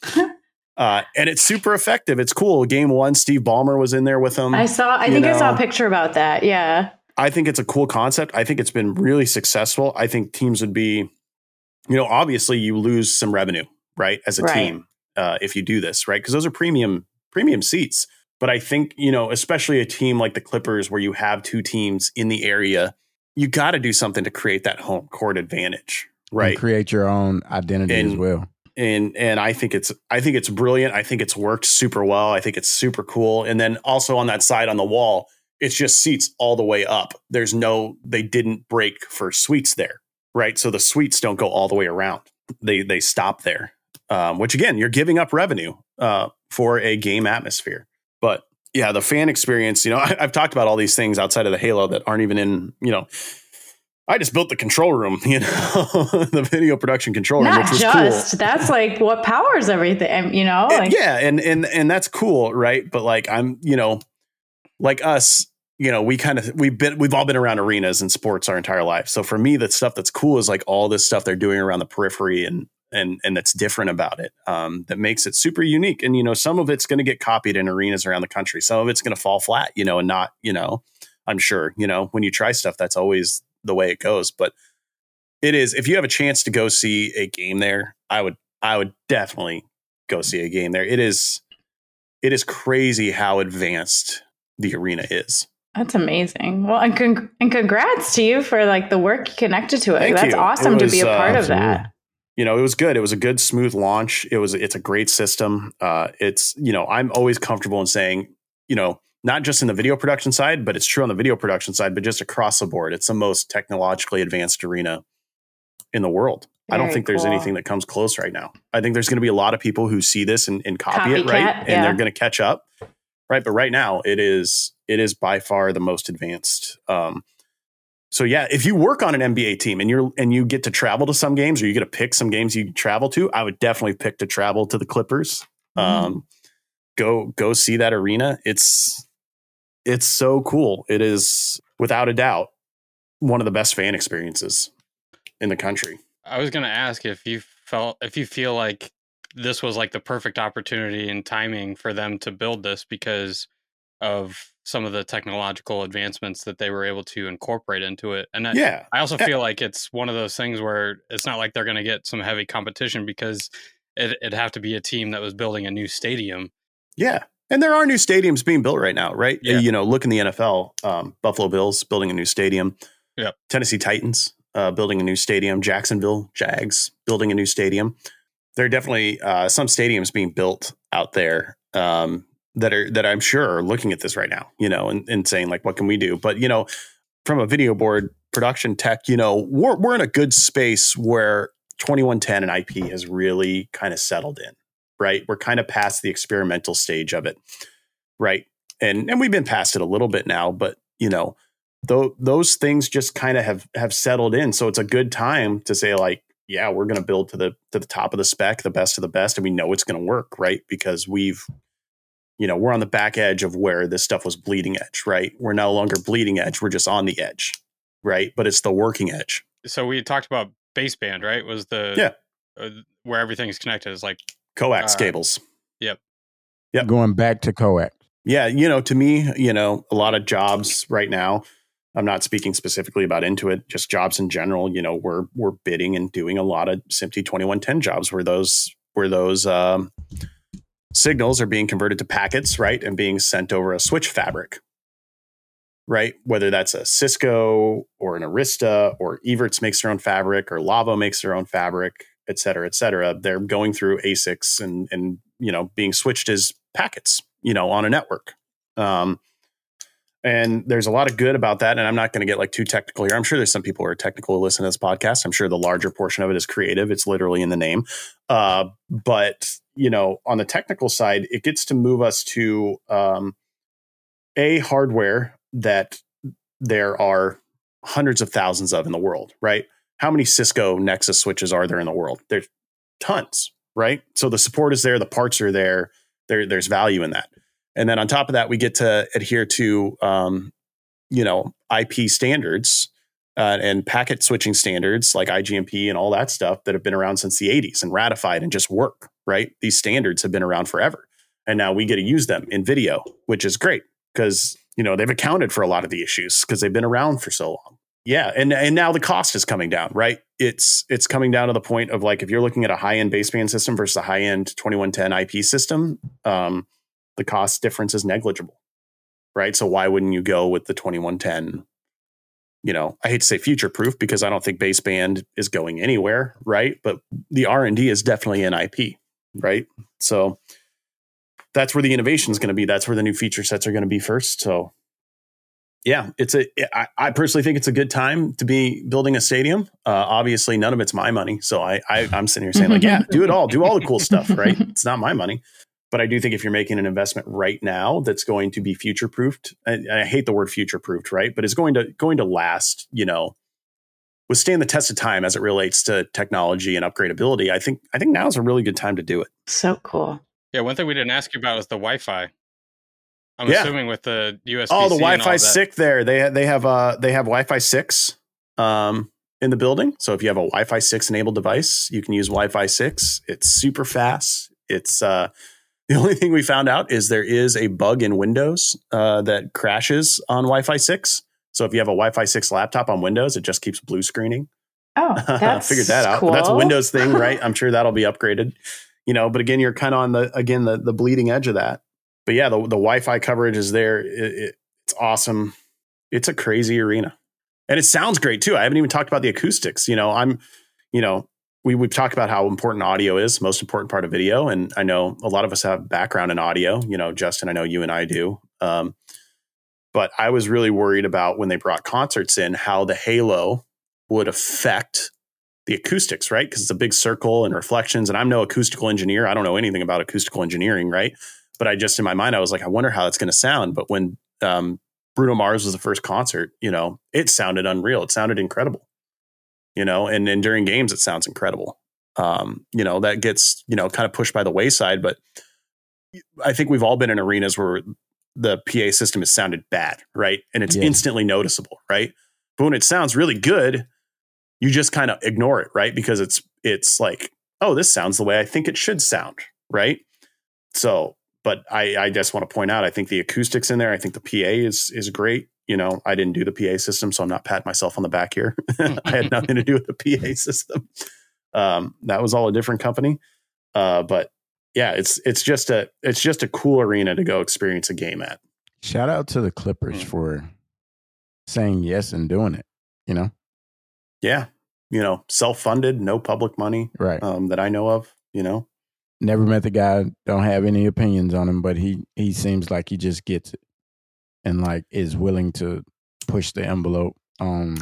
uh, and it's super effective. It's cool. Game one, Steve Ballmer was in there with them. I saw. I you think I saw a know. picture about that. Yeah. I think it's a cool concept. I think it's been really successful. I think teams would be, you know, obviously you lose some revenue, right, as a Right. team uh, if you do this, right? Because those are premium premium seats. But I think, you know, especially a team like the Clippers where you have two teams in the area, you got to do something to create that home court advantage, right? And create your own identity And- as well. and and I think it's I think it's brilliant. I think it's worked super well. I think it's super cool. And then also on that side on the wall, it's just seats all the way up. There's no, they didn't break for suites there, right? So the suites don't go all the way around. They they stop there, um, which again, you're giving up revenue uh, for a game atmosphere. But yeah, the fan experience, you know, I, I've talked about all these things outside of the Halo that aren't even in, you know, I just built the control room, you know, the video production control room, Not which was just. cool. That's like what powers everything. You know. Like, yeah, and and and that's cool, right? But like I'm, you know, like us, you know, we kind of we've been we've all been around arenas and sports our entire life. So for me, that stuff that's cool is like all this stuff they're doing around the periphery and and and that's different about it. Um, that makes it super unique. And you know, some of it's going to get copied in arenas around the country. Some of it's going to fall flat, you know, and not, you know, I'm sure, you know, when you try stuff, that's always the way it goes. But it is, if you have a chance to go see a game there, I would I would definitely go see a game there. It is it is crazy how advanced the arena is. That's amazing. Well, and con- and congrats to you for like the work connected to it. Thank That's you. awesome It to was, be a part uh, of that. You know, it was good. It was a good, smooth launch. It was, it's a great system. Uh, it's, you know, I'm always comfortable in saying, you know, not just in the video production side, but it's true on the video production side, but just across the board. It's the most technologically advanced arena in the world. I don't Very think there's cool. anything that comes close right now. I think there's going to be a lot of people who see this and, and copy it, Copycat, right? And yeah. they're going to catch up, right? But right now, it is it is by far the most advanced. Um, so yeah, if you work on an N B A team and you're and you get to travel to some games, or you get to pick some games you travel to, I would definitely pick to travel to the Clippers. Mm. Um, go go see that arena. It's it's so cool. It is without a doubt one of the best fan experiences in the country. I was going to ask if you felt if you feel like this was like the perfect opportunity and timing for them to build this because of some of the technological advancements that they were able to incorporate into it. And yeah. I, I also feel like it's one of those things where it's not like they're going to get some heavy competition because it, it'd have to be a team that was building a new stadium. Yeah. And there are new stadiums being built right now, right? Yeah. You know, look in the N F L, um, Buffalo Bills building a new stadium. Yep. Tennessee Titans uh, building a new stadium. Jacksonville Jags building a new stadium. There are definitely uh, some stadiums being built out there um, that are that I'm sure are looking at this right now, you know, and, and saying like, what can we do? But, you know, from a video board production tech, you know, we're we're in a good space where twenty-one ten and I P has really kind of settled in, right? We're kind of past the experimental stage of it, right? And and we've been past it a little bit now, but, you know, th- those things just kind of have have settled in. So it's a good time to say like, yeah, we're going to build to the to the top of the spec, the best of the best, and we know it's going to work, right? Because we've, you know, we're on the back edge of where this stuff was bleeding edge, right? We're no longer bleeding edge; we're just on the edge, right? But it's the working edge. So we talked about baseband, right? Was the yeah uh, where everything's connected is like coax uh, cables. Yep. Yep. Going back to coax. Yeah, you know, to me, you know, a lot of jobs right now. I'm not speaking specifically about Intuit, just jobs in general. You know, we're we're bidding and doing a lot of S M P T E twenty-one ten jobs where those where those um, signals are being converted to packets, right, and being sent over a switch fabric, right? Whether that's a Cisco or an Arista or Evertz makes their own fabric or Lavo makes their own fabric, et cetera, et cetera. They're going through A S I Cs and and you know being switched as packets, you know, on a network. Um, And there's a lot of good about that. And I'm not going to get like too technical here. I'm sure there's some people who are technical who listen to this podcast. I'm sure the larger portion of it is creative. It's literally in the name. Uh, but, you know, on the technical side, it gets to move us to um, a hardware that there are hundreds of thousands of in the world, right? How many Cisco Nexus switches are there in the world? There's tons, right? So the support is there. The parts are there. There there's value in that. And then on top of that, we get to adhere to, um, you know, I P standards uh, and packet switching standards like I G M P and all that stuff that have been around since the eighties and ratified and just work, right? These standards have been around forever. And now we get to use them in video, which is great because, you know, they've accounted for a lot of the issues because they've been around for so long. Yeah. And, and now the cost is coming down, right? It's it's coming down to the point of like, if you're looking at a high-end baseband system versus a high-end twenty-one ten I P system, um, the cost difference is negligible, right? So why wouldn't you go with the twenty-one ten? You know, I hate to say future proof because I don't think baseband is going anywhere, right? But the R and D is definitely in I P, right? So that's where the innovation is going to be. That's where the new feature sets are going to be first. So yeah, it's a. I, I personally think it's a good time to be building a stadium. Uh, obviously, none of it's my money, so I, I I'm sitting here saying like, yeah, do it all, do all the cool stuff, right? It's not my money. But I do think if you're making an investment right now that's going to be future proofed, and I hate the word future proofed, right? But it's going to going to last, you know, withstand the test of time as it relates to technology and upgradability. I think I think now is a really good time to do it. So cool. Yeah, one thing we didn't ask you about was the Wi-Fi. I'm yeah. assuming with the U S B-C. Oh, the Wi-Fi six sick there. They they have uh they have Wi-Fi six um in the building. So if you have a Wi-Fi six enabled device, you can use Wi-Fi six. It's super fast. It's uh The only thing we found out is there is a bug in Windows uh, that crashes on Wi-Fi six. So if you have a Wi-Fi six laptop on Windows, it just keeps blue screening. Oh, that's figured that out. cool. But that's a Windows thing, right? I'm sure that'll be upgraded. You know, but again, you're kind of on the again the the bleeding edge of that. But yeah, the the Wi-Fi coverage is there. It, it, it's awesome. It's a crazy arena, and it sounds great too. I haven't even talked about the acoustics. You know, I'm, you know. We, we've talked about how important audio is, most important part of video. And I know a lot of us have background in audio, you know, Justin, I know you and I do. Um, but I was really worried about when they brought concerts in, how the halo would affect the acoustics, right? Because it's a big circle and reflections. And I'm no acoustical engineer. I don't know anything about acoustical engineering, right? But I just, in my mind, I was like, I wonder how it's going to sound. But when um, Bruno Mars was the first concert, you know, it sounded unreal. It sounded incredible, you know, and then during games, it sounds incredible. Um, you know, that gets, you know, kind of pushed by the wayside, but I think we've all been in arenas where the P A system has sounded bad, right? And it's Yeah. instantly noticeable, right? But when it sounds really good, you just kind of ignore it, right? Because it's, it's like, oh, this sounds the way I think it should sound, right? So, but I, I just want to point out, I think the acoustics in there, I think the P A is is great. You know, I didn't do the P A system, so I'm not patting myself on the back here. I had nothing to do with the P A system. Um, that was all a different company. Uh, but yeah, it's it's just a it's just a cool arena to go experience a game at. Shout out to the Clippers Mm. for saying yes and doing it. You know, Yeah, you know, self-funded, no public money right? um, that I know of. You know, Never met the guy. Don't have any opinions on him, but he he seems like he just gets it and like is willing to push the envelope on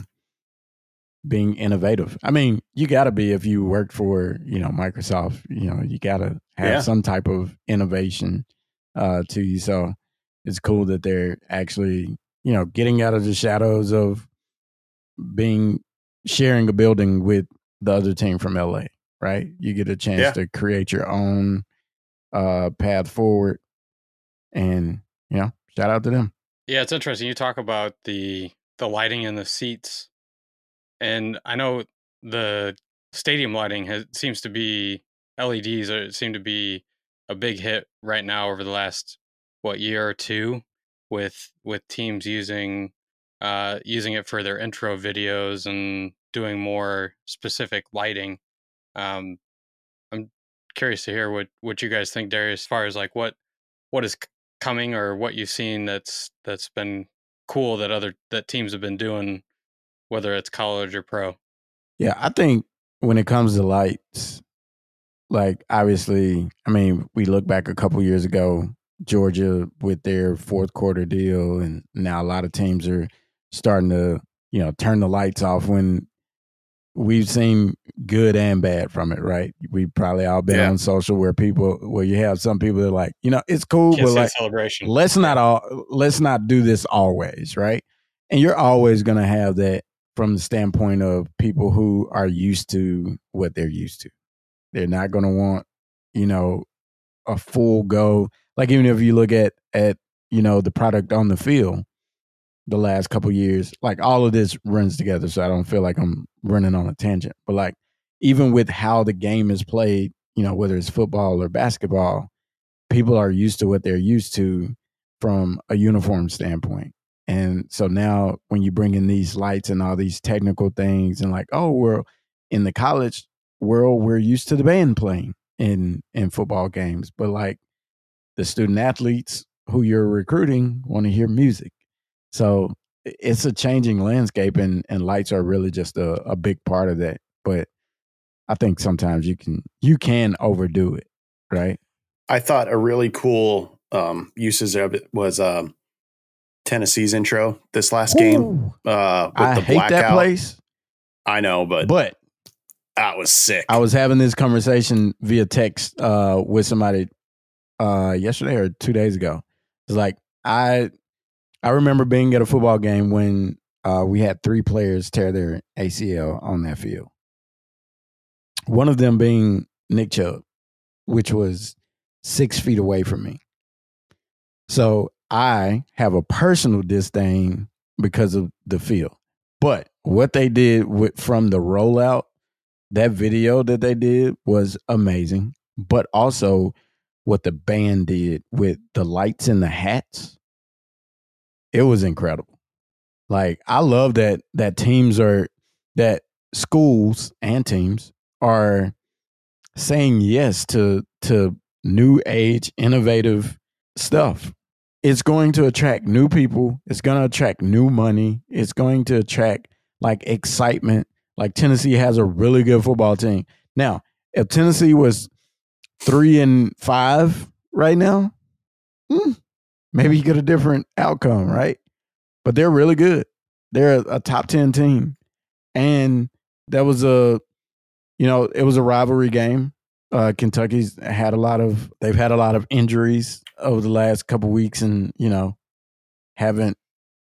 being innovative. I mean, you got to be if you work for, you know, Microsoft. You know, you got to have Yeah. some type of innovation uh, to you. So it's cool that they're actually, you know, getting out of the shadows of being sharing a building with the other team from L A. Right? You get a chance Yeah. to create your own uh, path forward, and you know, shout out to them. Yeah, it's interesting. You talk about the the lighting in the seats, and I know the stadium lighting has seems to be L E Ds are seem to be a big hit right now over the last what year or two with with teams using uh using it for their intro videos and doing more specific lighting. Um, I'm curious to hear what what you guys think, Darius, as far as like what what is c- coming or what you've seen that's that's been cool that other that teams have been doing, whether it's college or pro. Yeah, I think when it comes to lights, like obviously, I mean, we look back a couple years ago, Georgia with their fourth quarter deal, and now a lot of teams are starting to, you know, turn the lights off when we've seen good and bad from it, right? We probably all been Yeah. on social where people, where you have some people that are like, you know, it's cool, Can't but say like, celebration. let's not all, let's not do this always, right? And you're always going to have that from the standpoint of people who are used to what they're used to. They're not going to want, you know, a full go. Like even if you look at at you know the product on the field, the last couple years, like all of this runs together. So I don't feel like I'm running on a tangent. But like even with how the game is played, you know, whether it's football or basketball, people are used to what they're used to from a uniform standpoint. And so now when you bring in these lights and all these technical things and like, oh, we're in the college world, we're used to the band playing in in football games. But like the student athletes who you're recruiting want to hear music. So i- it's a changing landscape and, and lights are really just a, a big part of that. But I think sometimes you can you can overdo it, right? I thought a really cool um, uses of it was um, Tennessee's intro this last game Ooh, uh, with I the hate blackout. that place, I know, but, but that was sick. I was having this conversation via text uh, with somebody uh, yesterday or two days ago. It's like I I remember being at a football game when uh, we had three players tear their A C L on that field. One of them being Nick Chubb, which was six feet away from me. So I have a personal disdain because of the field. But what they did with from the rollout, that video that they did was amazing. But also what the band did with the lights and the hats, it was incredible. Like I love that that teams are that schools and teams are saying yes to to new age innovative stuff. It's going to attract new people. It's going to attract new money. It's going to attract like excitement. Like Tennessee has a really good football team. Now, if Tennessee was three and five right now, hmm, maybe you get a different outcome, right? But they're really good. They're a, a top ten team. And that was a, you know, it was a rivalry game. Uh, Kentucky's had a lot of, they've had a lot of injuries over the last couple weeks and, you know, haven't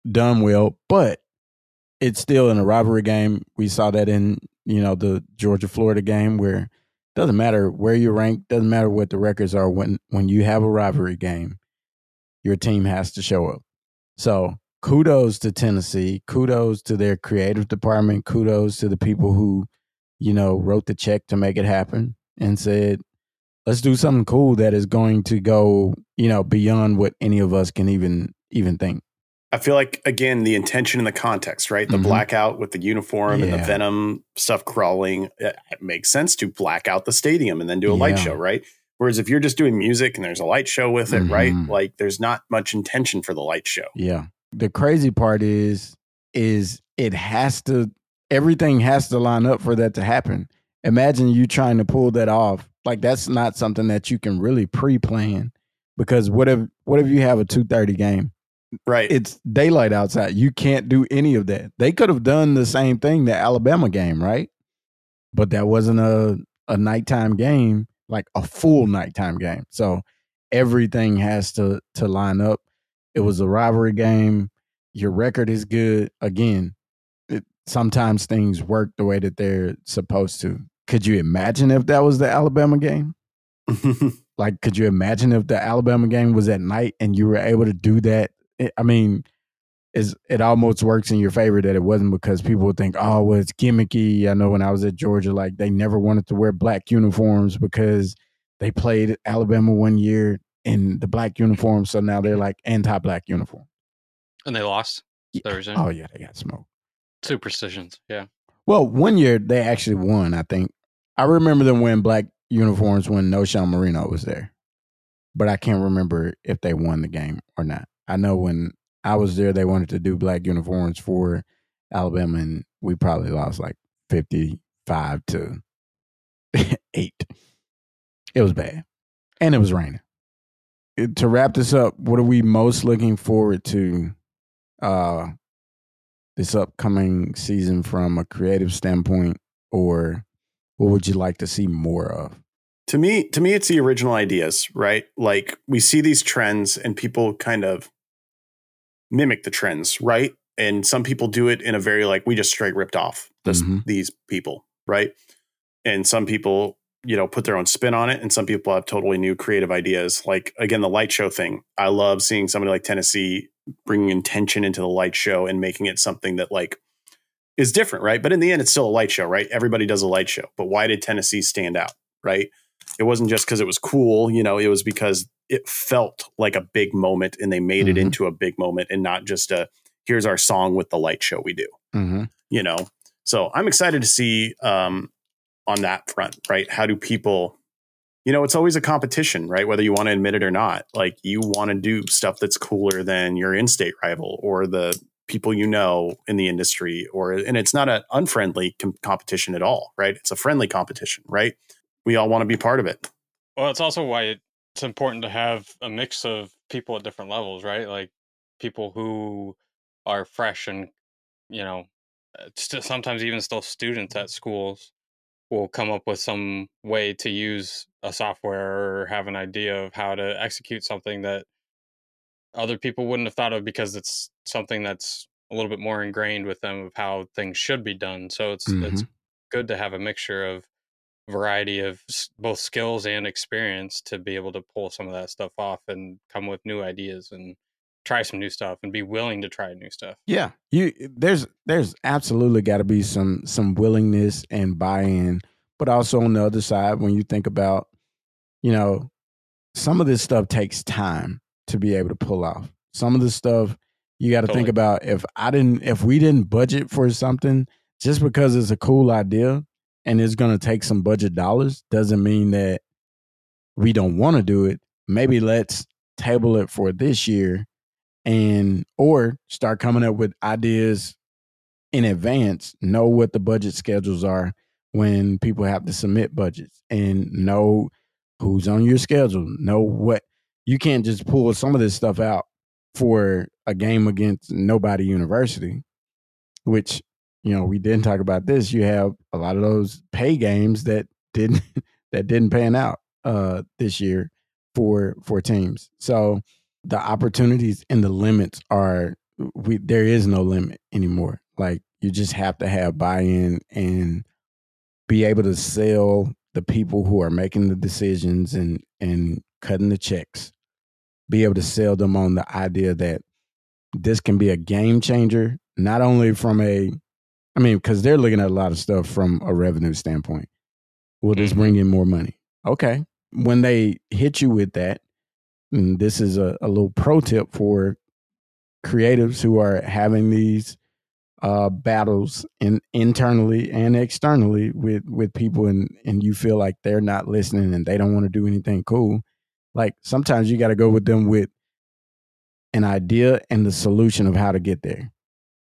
done well, but it's still in a rivalry game. We saw that in, you know, the Georgia-Florida game where it doesn't matter where you rank, doesn't matter what the records are. When when you have a rivalry game, your team has to show up. So kudos to Tennessee. Kudos to their creative department. Kudos to the people who, you know, wrote the check to make it happen and said, let's do something cool that is going to go, you know, beyond what any of us can even even think. I feel like, again, the intention and the context, right? The Mhm. blackout with the uniform and the Yeah. Venom stuff crawling. It it makes sense to black out the stadium and then do a light Yeah. show, right? Whereas if you're just doing music and there's a light show with it, right? Mhm. Like there's not much intention for the light show. Yeah. The crazy part is, is it has to, everything has to line up for that to happen. Imagine you trying to pull that off. Like that's not something that you can really pre-plan, because what if, what if you have a two thirty game? Right. It's daylight outside. You can't do any of that. They could have done the same thing, the Alabama game, right? But that wasn't a, a nighttime game, like a full nighttime game. So everything has to to line up. It was a rivalry game. Your record is good. Again, it, sometimes things work the way that they're supposed to. Could you imagine if that was the Alabama game? Like, could you imagine if the Alabama game was at night and you were able to do that? It, I mean, is it almost works in your favor that it wasn't, because people would think, oh, well, it's gimmicky. I know when I was at Georgia, like they never wanted to wear black uniforms because they played Alabama one year in the black uniform. So now they're like anti-black uniform. And they lost. Yeah. Thursday. Oh, yeah, they got smoked. Superstitions. Yeah. Well, one year they actually won, I think. I remember them wearing black uniforms when Noshawn Marino was there. But I can't remember if they won the game or not. I know when I was there, they wanted to do black uniforms for Alabama, and we probably lost like fifty-five to eight. It was bad. And it was raining. It, to wrap this up, what are we most looking forward to uh, this upcoming season from a creative standpoint, or what would you like to see more of? To me, to me, it's the original ideas, right? Like we see these trends and people kind of mimic the trends, right? And some people do it in a very like, we just straight ripped off this, Mhm. these people, right? And some people, you know, put their own spin on it. And some people have totally new creative ideas. Like, again, the light show thing. I love seeing somebody like Tennessee bringing intention into the light show and making it something that like is different, right? But in the end, it's still a light show, right? Everybody does a light show. But why did Tennessee stand out, right? It wasn't just because it was cool, you know, it was because it felt like a big moment and they made Mhm. it into a big moment and not just a, here's our song with the light show we do, Mm-hmm. you know? So I'm excited to see um, on that front, right? How do people, you know, it's always a competition, right? Whether you want to admit it or not, like you want to do stuff that's cooler than your in-state rival or the people you know in the industry, or, and it's not an unfriendly com- competition at all, right? It's a friendly competition, right? We all want to be part of it. Well, it's also why it's important to have a mix of people at different levels, right? Like people who are fresh and, you know, st- sometimes even still students at schools will come up with some way to use a software or have an idea of how to execute something that other people wouldn't have thought of, because it's something that's a little bit more ingrained with them of how things should be done. So it's Mhm. it's good to have a mixture of variety of s- both skills and experience to be able to pull some of that stuff off and come with new ideas and try some new stuff and be willing to try new stuff. Yeah, you there's there's absolutely got to be some some willingness and buy-in, but also on the other side, when you think about, you know, some of this stuff takes time to be able to pull off. Some of the stuff you got to think Totally. about. If I didn't, if we didn't budget for something, just because it's a cool idea and it's going to take some budget dollars, doesn't mean that we don't want to do it. Maybe let's table it for this year, and or start coming up with ideas in advance, know what the budget schedules are when people have to submit budgets, and know who's on your schedule, know what you can't just pull some of this stuff out for a game against Nobody University, which, you know, we didn't talk about this. You have a lot of those pay games that didn't that didn't pan out uh, this year for for teams. So the opportunities and the limits are we there is no limit anymore. Like you just have to have buy-in and be able to sell the people who are making the decisions and and cutting the checks. Be able to sell them on the idea that this can be a game changer, not only from a, I mean, because they're looking at a lot of stuff from a revenue standpoint. Will this bring in more money? Okay. When they hit you with that, and this is a, a little pro tip for creatives who are having these uh, battles in, internally and externally with, with people, and, and you feel like they're not listening and they don't want to do anything cool. Like sometimes you got to go with them with an idea and the solution of how to get there.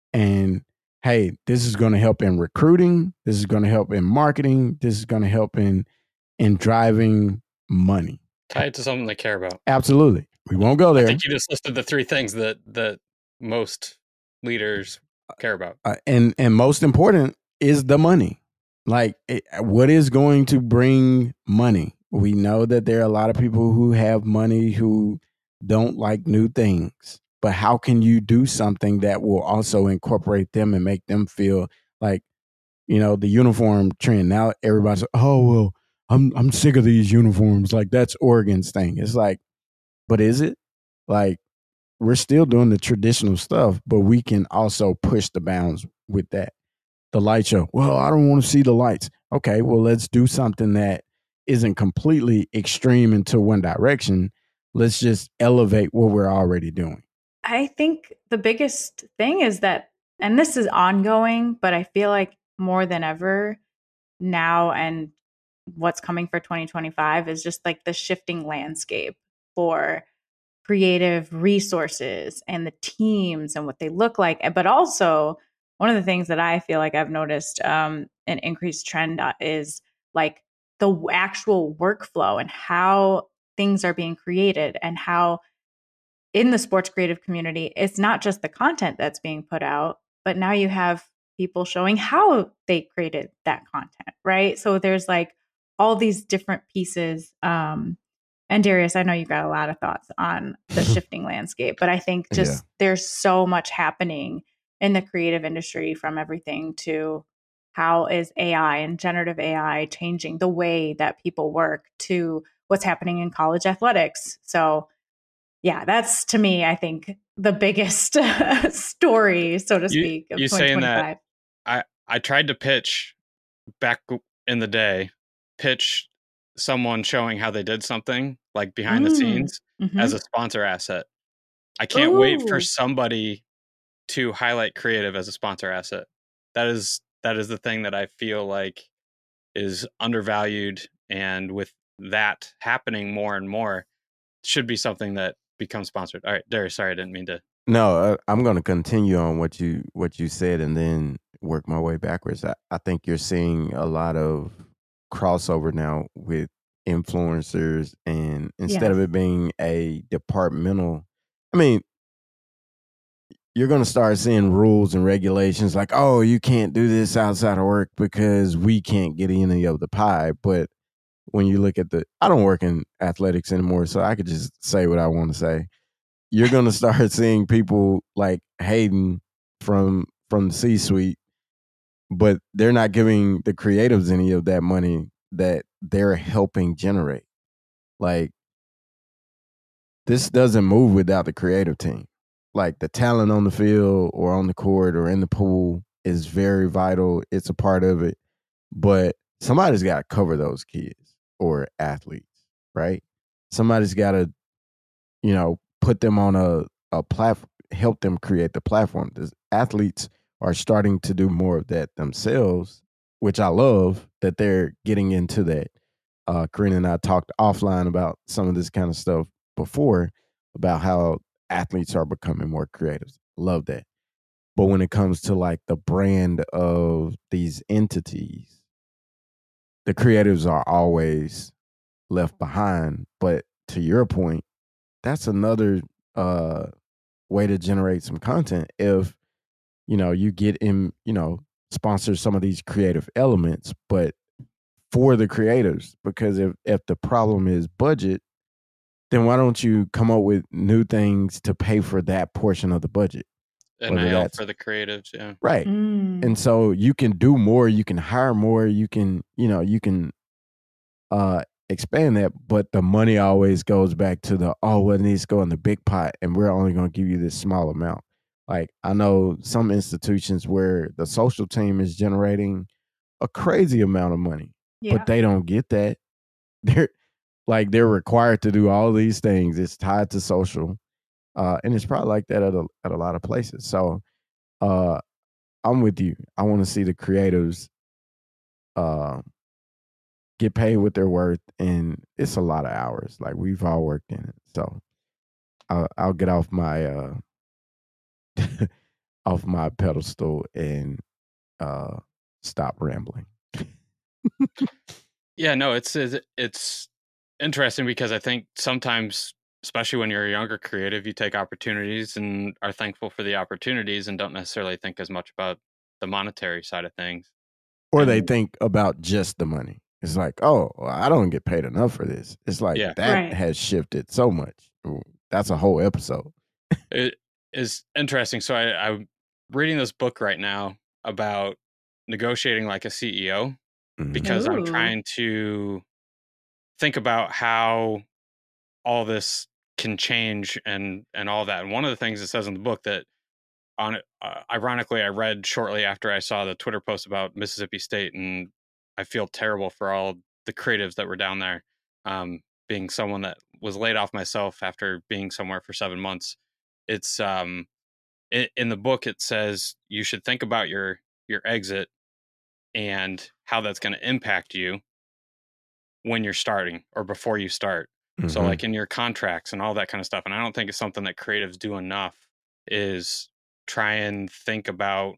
And hey, this is going to help in recruiting. This is going to help in marketing. This is going to help in in driving money. Tie it to something they care about. Absolutely. We won't go there. I think you just listed the three things that that most leaders care about. Uh, and and most important is the money. Like, it, what is going to bring money? We know that there are a lot of people who have money who don't like new things. But how can you do something that will also incorporate them and make them feel like, you know, the uniform trend? Now everybody's like, oh, well, I'm I'm sick of these uniforms. Like, that's Oregon's thing. It's like, but is it? Like, we're still doing the traditional stuff, but we can also push the bounds with that. The light show. Well, I don't want to see the lights. Okay, well, let's do something that isn't completely extreme into one direction. Let's just elevate what we're already doing. I think the biggest thing is that, and this is ongoing, but I feel like more than ever now and what's coming for twenty twenty-five is just like the shifting landscape for creative resources and the teams and what they look like. But also, one of the things that I feel like I've noticed um, an increased trend is like the actual workflow and how things are being created, and how in the sports creative community, it's not just the content that's being put out, but now you have people showing how they created that content, right? So there's like all these different pieces. Um, and Darius, I know you've got a lot of thoughts on the shifting landscape, but I think just yeah. there's so much happening in the creative industry, from everything to how is A I and generative A I changing the way that people work, to what's happening in college athletics. So yeah, that's, to me, I think, the biggest story, so to speak, you, of you twenty twenty-five. Saying that, I, I tried to pitch back in the day, pitch someone showing how they did something like behind mm. the scenes mm-hmm. as a sponsor asset. I can't Ooh. wait for somebody to highlight creative as a sponsor asset. That is that is the thing that I feel like is undervalued, and with that happening more and more, should be something that becomes sponsored. All right, Darius, sorry, I didn't mean to. No, I'm going to continue on what you what you said and then work my way backwards. I, I think you're seeing a lot of crossover now with influencers, and instead yes. of it being a departmental, I mean, you're going to start seeing rules and regulations like, oh, you can't do this outside of work because we can't get any of the pie. But when you look at the, I don't work in athletics anymore, so I could just say what I want to say. You're going to start seeing people like Hayden from from the C-suite, but they're not giving the creatives any of that money that they're helping generate. Like, this doesn't move without the creative team. Like, the talent on the field or on the court or in the pool is very vital. It's a part of it. But somebody's got to cover those kids or athletes, right? Somebody's got to, you know, put them on a, a platform, help them create the platform. The athletes are starting to do more of that themselves, which I love that they're getting into that. Uh, Karina and I talked offline about some of this kind of stuff before, about how athletes are becoming more creative. Love that. But when it comes to like the brand of these entities, the creatives are always left behind. But to your point, that's another uh, way to generate some content. If, you know, you get in, you know, sponsor some of these creative elements, but for the creators, because if, if the problem is budget, then why don't you come up with new things to pay for that portion of the budget? N I L for the creatives, yeah. Right. Mm. And so you can do more, you can hire more, you can, you know, you can uh expand that, but the money always goes back to the, oh, well, it needs to go in the big pot and we're only going to give you this small amount. Like I know some institutions where the social team is generating a crazy amount of money, Yeah. but they don't get that. They're like, they're required to do all these things. It's tied to social. Uh, and it's probably like that at a, at a lot of places. So uh, I'm with you. I want to see the creatives uh, get paid what they're worth. And it's a lot of hours. Like we've all worked in it. So I'll, I'll get off my, uh, off my pedestal and uh, stop rambling. Yeah, no, it's it's interesting because I think sometimes, especially when you're a younger creative, you take opportunities and are thankful for the opportunities and don't necessarily think as much about the monetary side of things. Or and, they think about just the money. It's like, oh, well, I don't get paid enough for this. It's like yeah. that Right. has shifted so much. That's a whole episode. It is interesting. So I, I'm reading this book right now about negotiating like a C E O Mhm. because I'm Ooh. trying to think about how all this can change and and all that. And one of the things it says in the book that on uh, ironically I read shortly after I saw the Twitter post about Mississippi State, and I feel terrible for all the creatives that were down there. Um, being someone that was laid off myself after being somewhere for seven months, it's um, in, in the book it says you should think about your your exit and how that's going to impact you when you're starting or before you start. Mm-hmm. So like in your contracts and all that kind of stuff. And I don't think it's something that creatives do enough is try and think about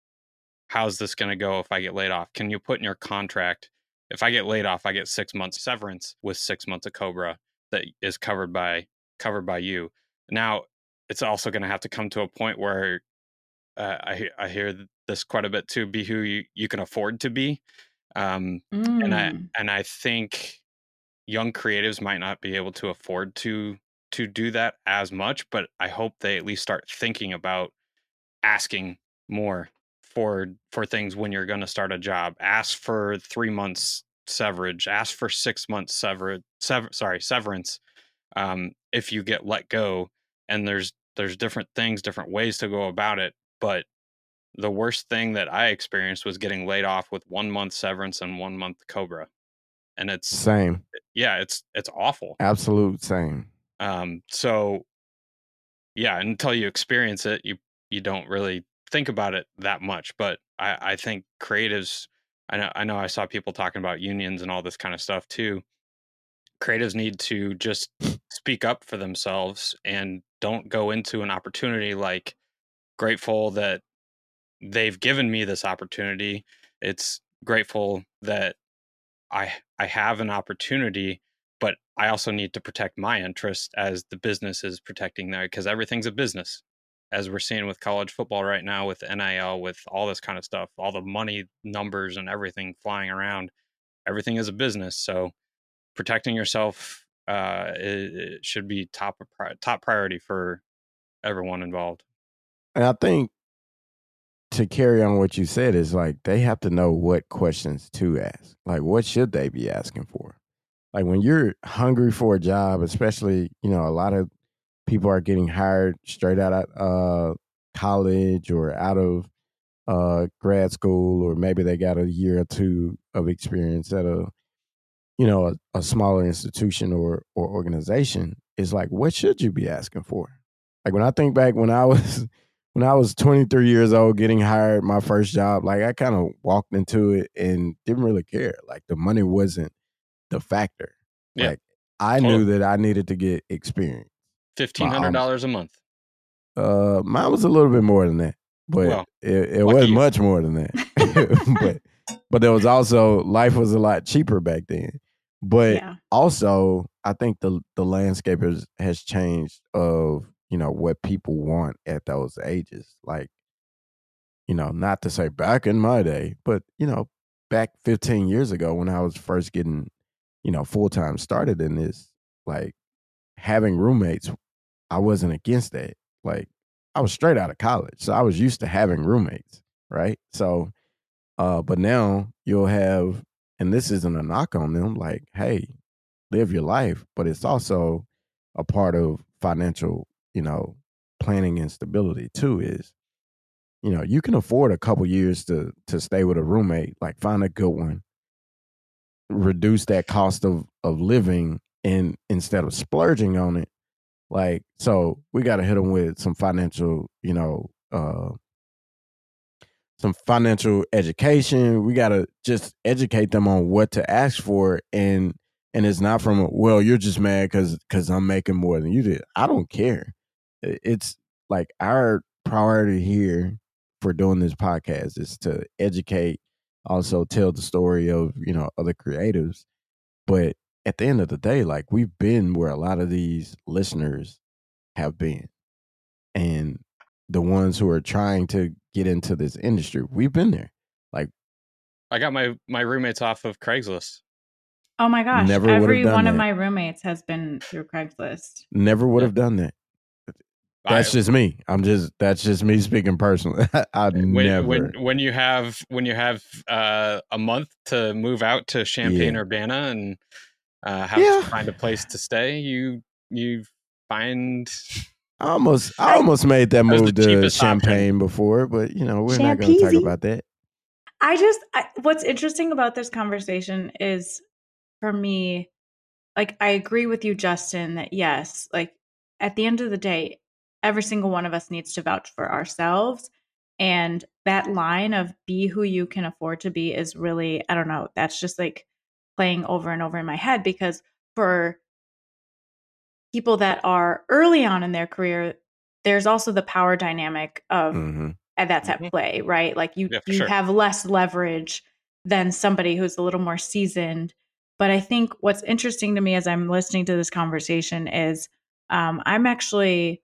how's this going to go if I get laid off? Can you put in your contract, if I get laid off, I get six months severance with six months of COBRA that is covered by covered by you. Now it's also going to have to come to a point where uh, I I hear this quite a bit too. Be who you, you can afford to be, um, Mm. and I and I think young creatives might not be able to afford to to do that as much, but I hope they at least start thinking about asking more for for things when you're going to start a job. Ask for three months severage. Ask for six months sever, sever sorry severance um, if you get let go. And there's there's different things, different ways to go about it. But the worst thing that I experienced was getting laid off with one month severance and one month COBRA, and it's Same. yeah, it's it's awful. Absolute same. Um, so yeah, until you experience it, you you don't really think about it that much. But I, I think creatives, I know I know I saw people talking about unions and all this kind of stuff too. Creatives need to just speak up for themselves and don't go into an opportunity like grateful that they've given me this opportunity. It's grateful that I I have an opportunity, but I also need to protect my interest as the business is protecting that, because everything's a business, as we're seeing with college football right now, with N I L, with all this kind of stuff, all the money numbers and everything flying around. Everything is a business, so protecting yourself uh, it, it should be top top priority for everyone involved. And I think to carry on what you said is like they have to know what questions to ask. Like, what should they be asking for? Like when you're hungry for a job, especially, you know, a lot of people are getting hired straight out of uh, college or out of uh, grad school, or maybe they got a year or two of experience at a, you know, a, a smaller institution or or organization. Is like, what should you be asking for? Like when I think back when I was when I was twenty-three years old, getting hired, my first job, like I kind of walked into it and didn't really care. Like the money wasn't the factor. Yeah, like I totally. knew that I needed to get experience. Fifteen hundred dollars a month. Uh, mine was a little bit more than that, but well, it, it wasn't much more than that. but but there was also life was a lot cheaper back then. But Yeah. also, I think the the landscape has, has changed of, you know, what people want at those ages. Like, you know, not to say back in my day, but, you know, back fifteen years ago when I was first getting, you know, full time started in this, like having roommates, I wasn't against that. Like, I was straight out of college, so I was used to having roommates, right? So, uh, but now you'll have, and this isn't a knock on them, like, hey, live your life, but it's also a part of financial, you know, planning and stability too. Is, you know, you can afford a couple years to to stay with a roommate, like find a good one, reduce that cost of of living, and instead of splurging on it, like, so we got to hit them with some financial, you know, uh, some financial education. We got to just educate them on what to ask for, and and it's not from, well, you're just mad because because I'm making more than you did. I don't care. It's like our priority here for doing this podcast is to educate, also tell the story of, you know, other creatives. But at the end of the day, like, we've been where a lot of these listeners have been, and the ones who are trying to get into this industry, we've been there. Like, I got my my roommates off of Craigslist. Oh my gosh. Never would've Every done one that. of my roommates has been through Craigslist. never would Yeah. have done that. That's I- just me. I'm just that's just me speaking personally. I'd when, never. when when you have when you have uh, a month to move out to Champaign Yeah. Urbana and uh, have Yeah. to find a place to stay, you you find I almost I I- almost made that That was move the to cheapest option. Champagne before, but you know, we're not going to talk Champeasy. about that. I just, I, what's interesting about this conversation is, for me, like, I agree with you, Justin, that yes, like, at the end of the day, every single one of us needs to vouch for ourselves. And that line of be who you can afford to be is really, I don't know, that's just like playing over and over in my head, because for people that are early on in their career, there's also the power dynamic of, hmm and that's Mhm. at play, right? Like, you Yeah, for you sure. have less leverage than somebody who's a little more seasoned. But I think what's interesting to me as I'm listening to this conversation is, um, I'm actually,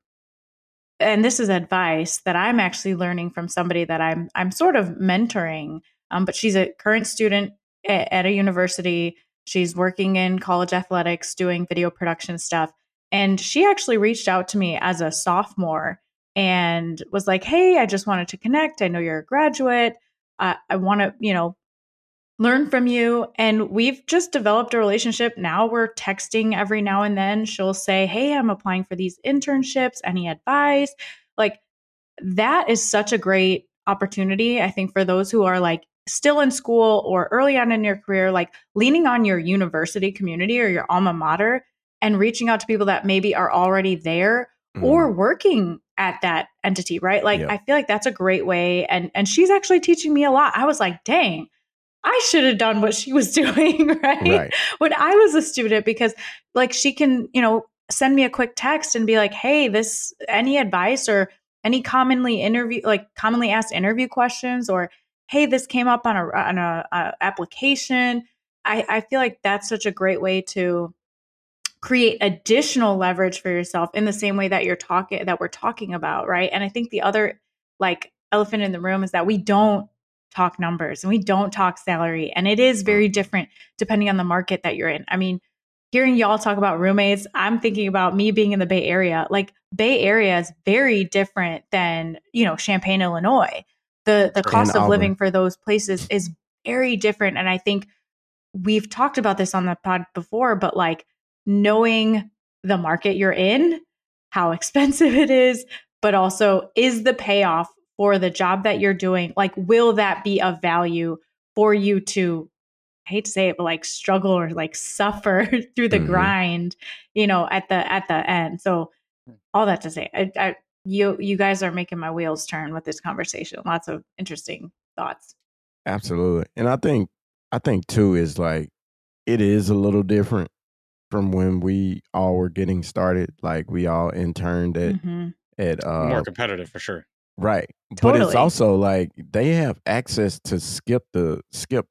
and this is advice that I'm actually learning from somebody that I'm I'm sort of mentoring. Um, but she's a current student at, at a university. She's working in college athletics, doing video production stuff. And she actually reached out to me as a sophomore and was like, "Hey, I just wanted to connect. I know you're a graduate. Uh, I want to, you know, learn from you." And we've just developed a relationship. Now we're texting every now and then. She'll say, "Hey, I'm applying for these internships. Any advice?" Like, that is such a great opportunity, I think, for those who are like still in school or early on in your career, like leaning on your university community or your alma mater and reaching out to people that maybe are already there or working at that entity, right? Like, Yep. I feel like that's a great way. And and she's actually teaching me a lot. I was like, dang, I should have done what she was doing, right? Right. When I was a student, because like, she can, you know, send me a quick text and be like, "Hey, this, any advice or any commonly interview, like commonly asked interview questions, or hey, this came up on a on a, a application." I, I feel like that's such a great way to create additional leverage for yourself in the same way that you're talking that we're talking about, right? And I think the other, like, elephant in the room is that we don't talk numbers and we don't talk salary, and it is very different depending on the market that you're in. I mean, hearing y'all talk about roommates, I'm thinking about me being in the Bay Area. Like, Bay Area is very different than, you know, Champaign, Illinois. The the Sure. cost And of Auburn. living for those places is very different. And I think we've talked about this on the pod before, but like, knowing the market you're in, how expensive it is, but also, is the payoff for the job that you're doing, like, will that be of value for you to, I hate to say it, but like, struggle or like suffer through the Mhm. grind, you know, at the at the end. So all that to say, I, I, you you guys are making my wheels turn with this conversation. Lots of interesting thoughts. Absolutely. And I think I think too is like, it is a little different from when we all were getting started. Like, we all interned at hmm at uh More competitive for sure. right. But it's Totally. also like they have access to skip the skip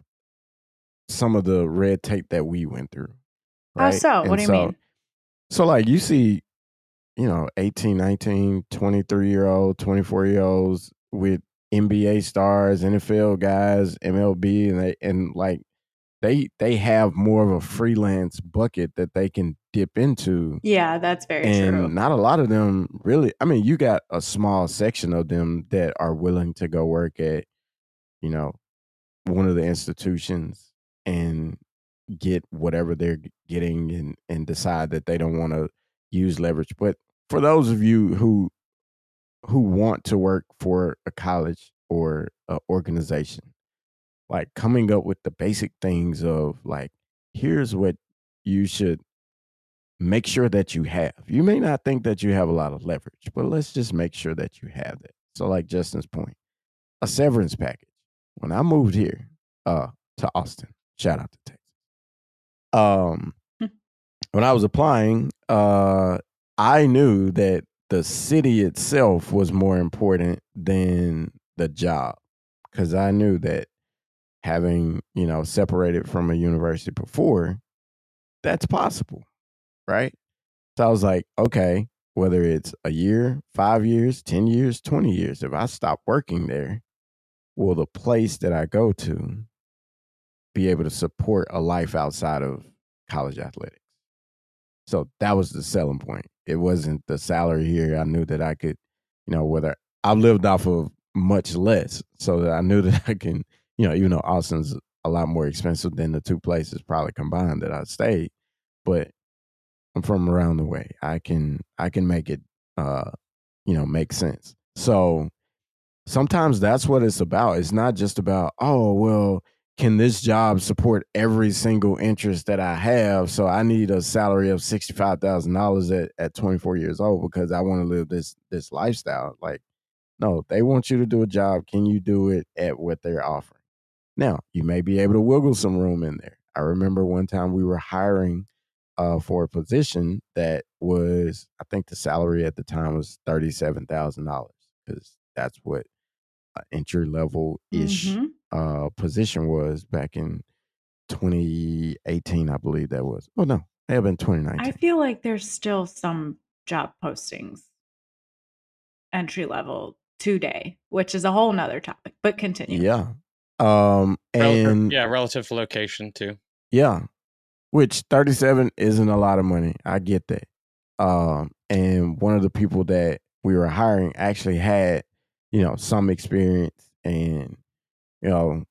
some of the red tape that we went through. How Right. so? And What do you so, mean? So like, you see, you know, eighteen, nineteen, twenty-three year old, twenty-four year olds with N B A stars, N F L guys, M L B, and they, and like, they they have more of a freelance bucket that they can dip into. Yeah, that's very and true. not a lot of them really. I mean, you got a small section of them that are willing to go work at, you know, one of the institutions and get whatever they're getting and and decide that they don't want to use leverage. But for those of you who who want to work for a college or an organization, like coming up with the basic things of like, here's what you should make sure that you have. You may not think that you have a lot of leverage, but let's just make sure that you have that. So like Justin's point, a severance package. When I moved here uh, to Austin, shout out to Texas. Um, when I was applying, uh, I knew that the city itself was more important than the job, because I knew that having, you know, separated from a university before, that's possible, right? So I was like, okay, whether it's a year, five years, ten years, twenty years, if I stop working there, will the place that I go to be able to support a life outside of college athletics? So that was the selling point. It wasn't the salary here. I knew that I could, you know, whether I've lived off of much less, so that I knew that I can, you know, even though Austin's a lot more expensive than the two places probably combined that I stayed, but I'm from around the way. I can I can make it, uh, you know, make sense. So sometimes that's what it's about. It's not just about, oh, well, can this job support every single interest that I have? So I need a salary of sixty-five thousand dollars at, at twenty-four years old because I want to live this this lifestyle. Like, no, they want you to do a job. Can you do it at what they're offering? Now, you may be able to wiggle some room in there. I remember one time we were hiring uh, for a position that was, I think the salary at the time was thirty-seven thousand dollars, because that's what an entry level ish Mhm. uh, position was back in twenty eighteen, I believe that was. Oh, no, it may have been twenty nineteen. I feel like there's still some job postings entry level today, which is a whole nother topic, but continue. Yeah. Um, Rel- and yeah, relative to location too. yeah, which thirty-seven isn't a lot of money. I get that. Um, and one of the people that we were hiring actually had, you know, some experience, and, you know,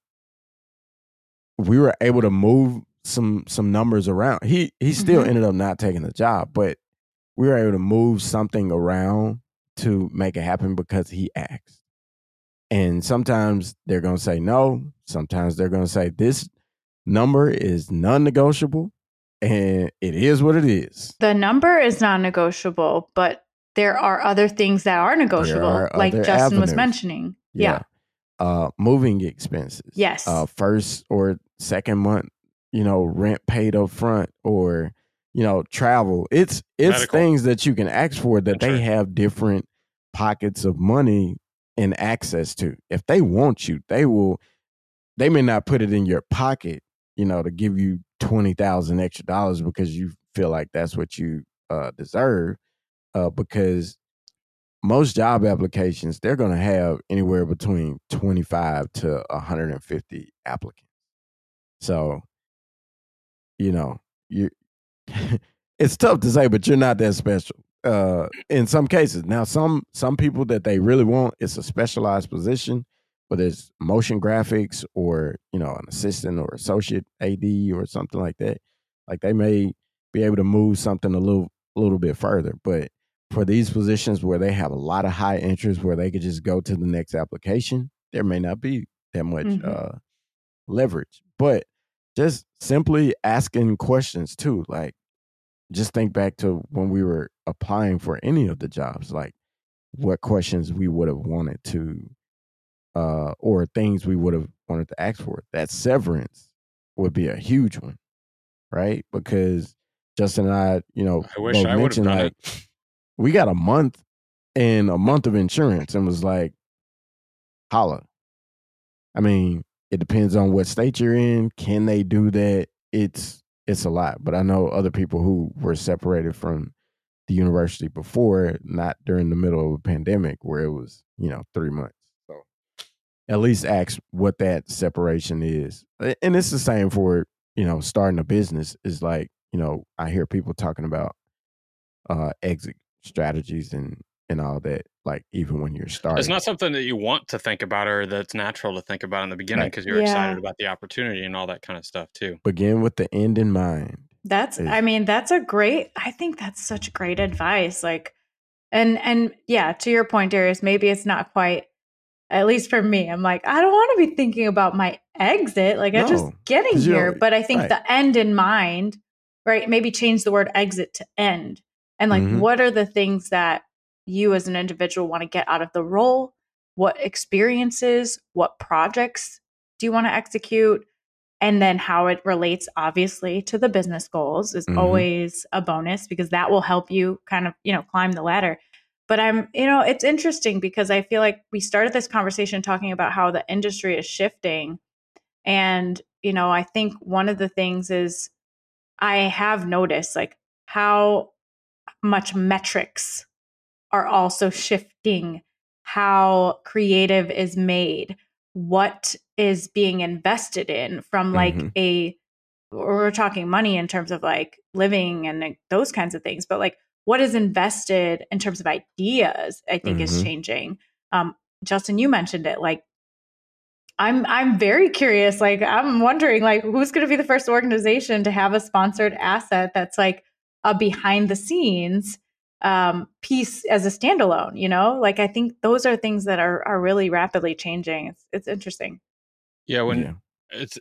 we were able to move some some numbers around. He he still Mhm. ended up not taking the job, but we were able to move something around to make it happen because he asked. And sometimes they're going to say no. Sometimes they're going to say this number is non-negotiable, and it is what it is. The number is non-negotiable, but there are other things that are negotiable, are like other Justin was avenues. mentioning. Yeah. Yeah. Uh, moving expenses. Yes. Uh, first or second month, you know, rent paid up front, or, you know, travel. It's it's Medical. things that you can ask for that they Insurance. have different pockets of money and access to. If they want you, they will. They may not put it in your pocket, you know, to give you twenty thousand extra dollars because you feel like that's what you uh, deserve. Uh, because most job applications, they're going to have anywhere between twenty-five to one hundred fifty applicants. So, you know, you it's tough to say, but you're not that special. Uh, in some cases, now some some people that they really want, it's a specialized position, whether it's motion graphics or, you know, an assistant or associate A D or something like that. Like, they may be able to move something a little a little bit further, but for these positions where they have a lot of high interest, where they could just go to the next application, there may not be that much Mhm. uh, leverage. But just simply asking questions too, like, just think back to when we were applying for any of the jobs, like what questions we would have wanted to, uh, or things we would have wanted to ask for. That severance would be a huge one, right? Because Justin and I, you know, I wish both I would have mentioned, done like, it. we got a month and a month of insurance, and was like, holla. I mean, it depends on what state you're in. Can they do that? It's it's a lot. But I know other people who were separated from the university before, not during the middle of a pandemic where it was, you know, three months. So at least ask what that separation is. And it's the same for you know, starting a business is like, you know, I hear people talking about uh, exit strategies and and all that. Like even when you're starting, it's not something that you want to think about or that's natural to think about in the beginning Right. because you're Yeah. excited about the opportunity and all that kind of stuff too. Begin with the end in mind. That's, is- I mean, that's a great, I think that's such great advice. Like, and, and yeah, to your point, Darius, maybe it's not quite, at least for me, I'm like, I don't want to be thinking about my exit. Like, I'm just No, getting 'cause you here. don't- But I think right. the end in mind, right? Maybe change the word exit to end. And like, Mhm. what are the things that you as an individual want to get out of the role? What experiences, what projects do you want to execute? And then how it relates, obviously, to the business goals is Mhm. always a bonus because that will help you kind of, you know, climb the ladder. But I'm, you know, it's interesting because I feel like we started this conversation talking about how the industry is shifting. And, you know, I think one of the things is I have noticed like how much metrics are also shifting how creative is made, what is being invested in from like Mhm. a, we're talking money in terms of like living and like those kinds of things, but like what is invested in terms of ideas, I think is Mhm. changing. Um, Justin, you mentioned it. Like, I'm I'm very curious. Like, I'm wondering, like, who's going to be the first organization to have a sponsored asset that's like a behind the scenes um, piece as a standalone. You know, like I think those are things that are are really rapidly changing. It's it's interesting. Yeah, when Yeah. it's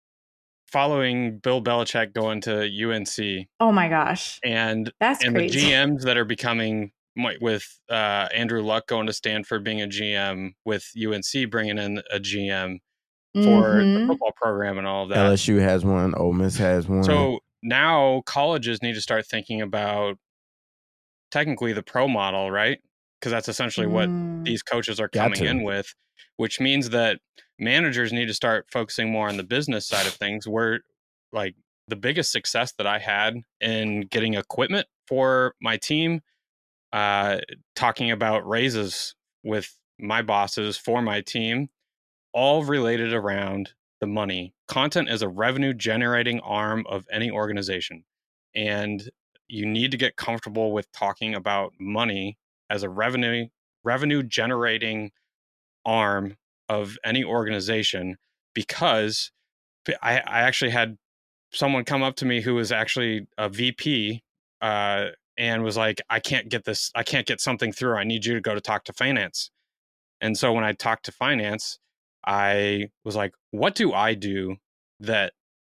following Bill Belichick going to U N C Oh my gosh, and that's and crazy. the G Ms that are becoming might- with uh, Andrew Luck going to Stanford being a G M, with U N C bringing in a G M for the Mhm. football program and all of that. L S U has one. Ole Miss has one. So now colleges need to start thinking about technically the pro model, right? Because that's essentially what Mm. these coaches are Got coming to. in with, which means that managers need to start focusing more on the business side of things. Where like the biggest success that I had in getting equipment for my team, uh, talking about raises with my bosses for my team, all related around the money. Content is a revenue generating arm of any organization. And you need to get comfortable with talking about money as a revenue revenue generating arm of any organization, because I, I actually had someone come up to me who was actually a V P uh, and was like, I can't get this, I can't get something through. I need you to go to talk to finance. And so when I talked to finance, I was like, what do I do that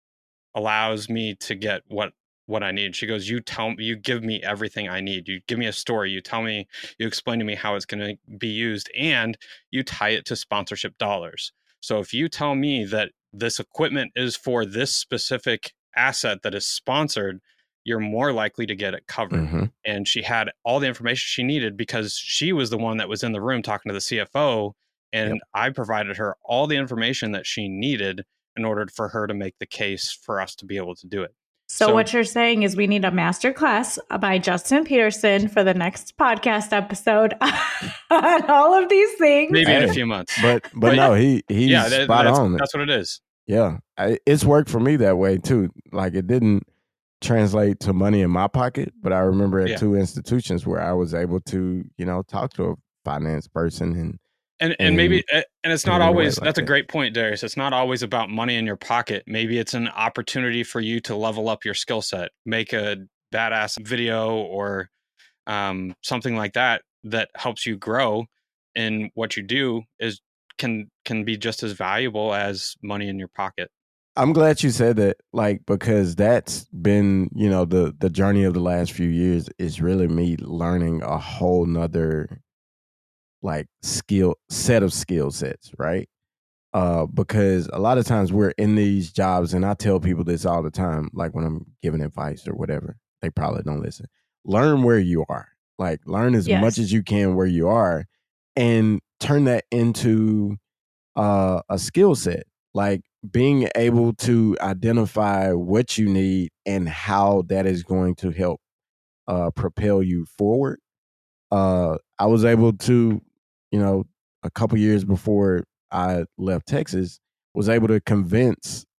allows me to get what what I need? She goes, you tell me, you give me everything I need. You give me a story. You tell me, you explain to me how it's going to be used, and you tie it to sponsorship dollars. So if you tell me that this equipment is for this specific asset that is sponsored, you're more likely to get it covered. Mhm. And she had all the information she needed because she was the one that was in the room talking to the C F O. And Yep. I provided her all the information that she needed in order for her to make the case for us to be able to do it. So, So- what you're saying is we need a master class by Justin Peterson for the next podcast episode on all of these things. Maybe in a Hey, few months. But but no, he he's yeah, that, spot that's, on. that's what it is. Yeah, I, it's worked for me that way too. Like it didn't translate to money in my pocket, but I remember at Yeah. two institutions where I was able to, you know, talk to a finance person and And and maybe and it's and not relate always like that's a that. great point, Darius. It's not always about money in your pocket. Maybe it's an opportunity for you to level up your skill set, make a badass video or um, something like that that helps you grow in what you do is can can be just as valuable as money in your pocket. I'm glad you said that, like, because that's been, you know, the the journey of the last few years is really me learning a whole nother like skill set of skill sets, right? Uh, because a lot of times we're in these jobs, and I tell people this all the time, like when I'm giving advice or whatever, they probably don't listen. Learn where you are, like learn as Yes. much as you can where you are, and turn that into uh, a skill set. Like being able to identify what you need and how that is going to help uh, propel you forward. Uh, I was able to, you know, a couple years before I left Texas, was able to convince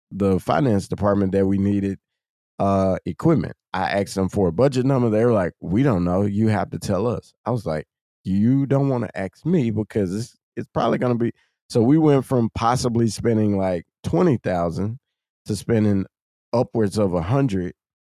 the finance department that we needed uh, equipment. I asked them for a budget number. They were like, we don't know. You have to tell us. I was like, you don't want to ask me because it's, it's probably going to be. So we went from possibly spending like twenty thousand to spending upwards of a hundred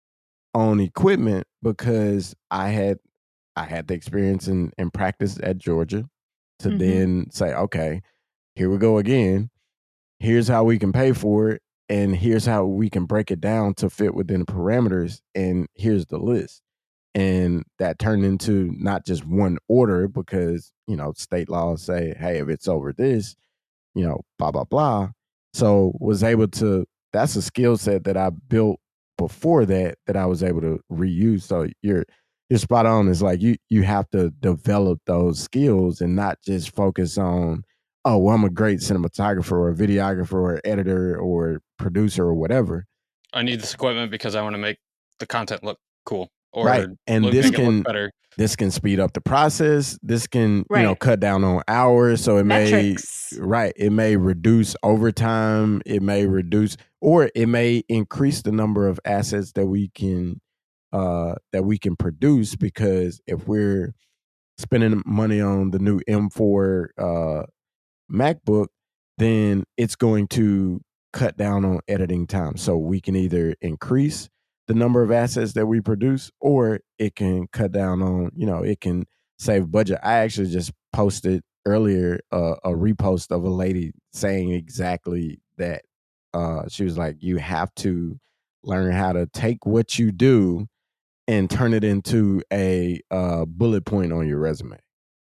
on equipment because I had I had the experience and, and practice at Georgia to Mhm. then say, okay, here we go again. Here's how we can pay for it. And here's how we can break it down to fit within the parameters. And here's the list. And that turned into not just one order because, you know, state laws say, hey, if it's over this, you know, blah, blah, blah. So was able to, that's a skill set that I built before that, that I was able to reuse. So you're, you're spot on. It's like you, you have to develop those skills and not just focus on, oh, well, I'm a great cinematographer or videographer or editor or producer or whatever. I need this equipment because I want to make the content look cool or right. And look, this make it can, look better. This can speed up the process. This can, Right. you know, cut down on hours. So it Metrics. may, right. It may reduce overtime. It may reduce, or it may increase the number of assets that we can, uh, that we can produce. Because if we're spending money on the new M four uh, MacBook, then it's going to cut down on editing time. So we can either increase the number of assets that we produce, or it can cut down on, you know, it can save budget. I actually just posted earlier uh, a repost of a lady saying exactly that. Uh, she was like, you have to learn how to take what you do and turn it into a uh, bullet point on your resume.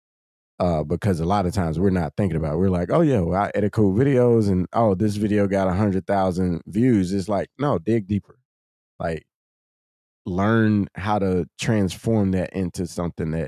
Uh, because a lot of times we're not thinking about it. We're like, oh, yeah, well, I edit cool videos and, oh, this video got one hundred thousand views. It's like, no, dig deeper. Like, learn how to transform that into something that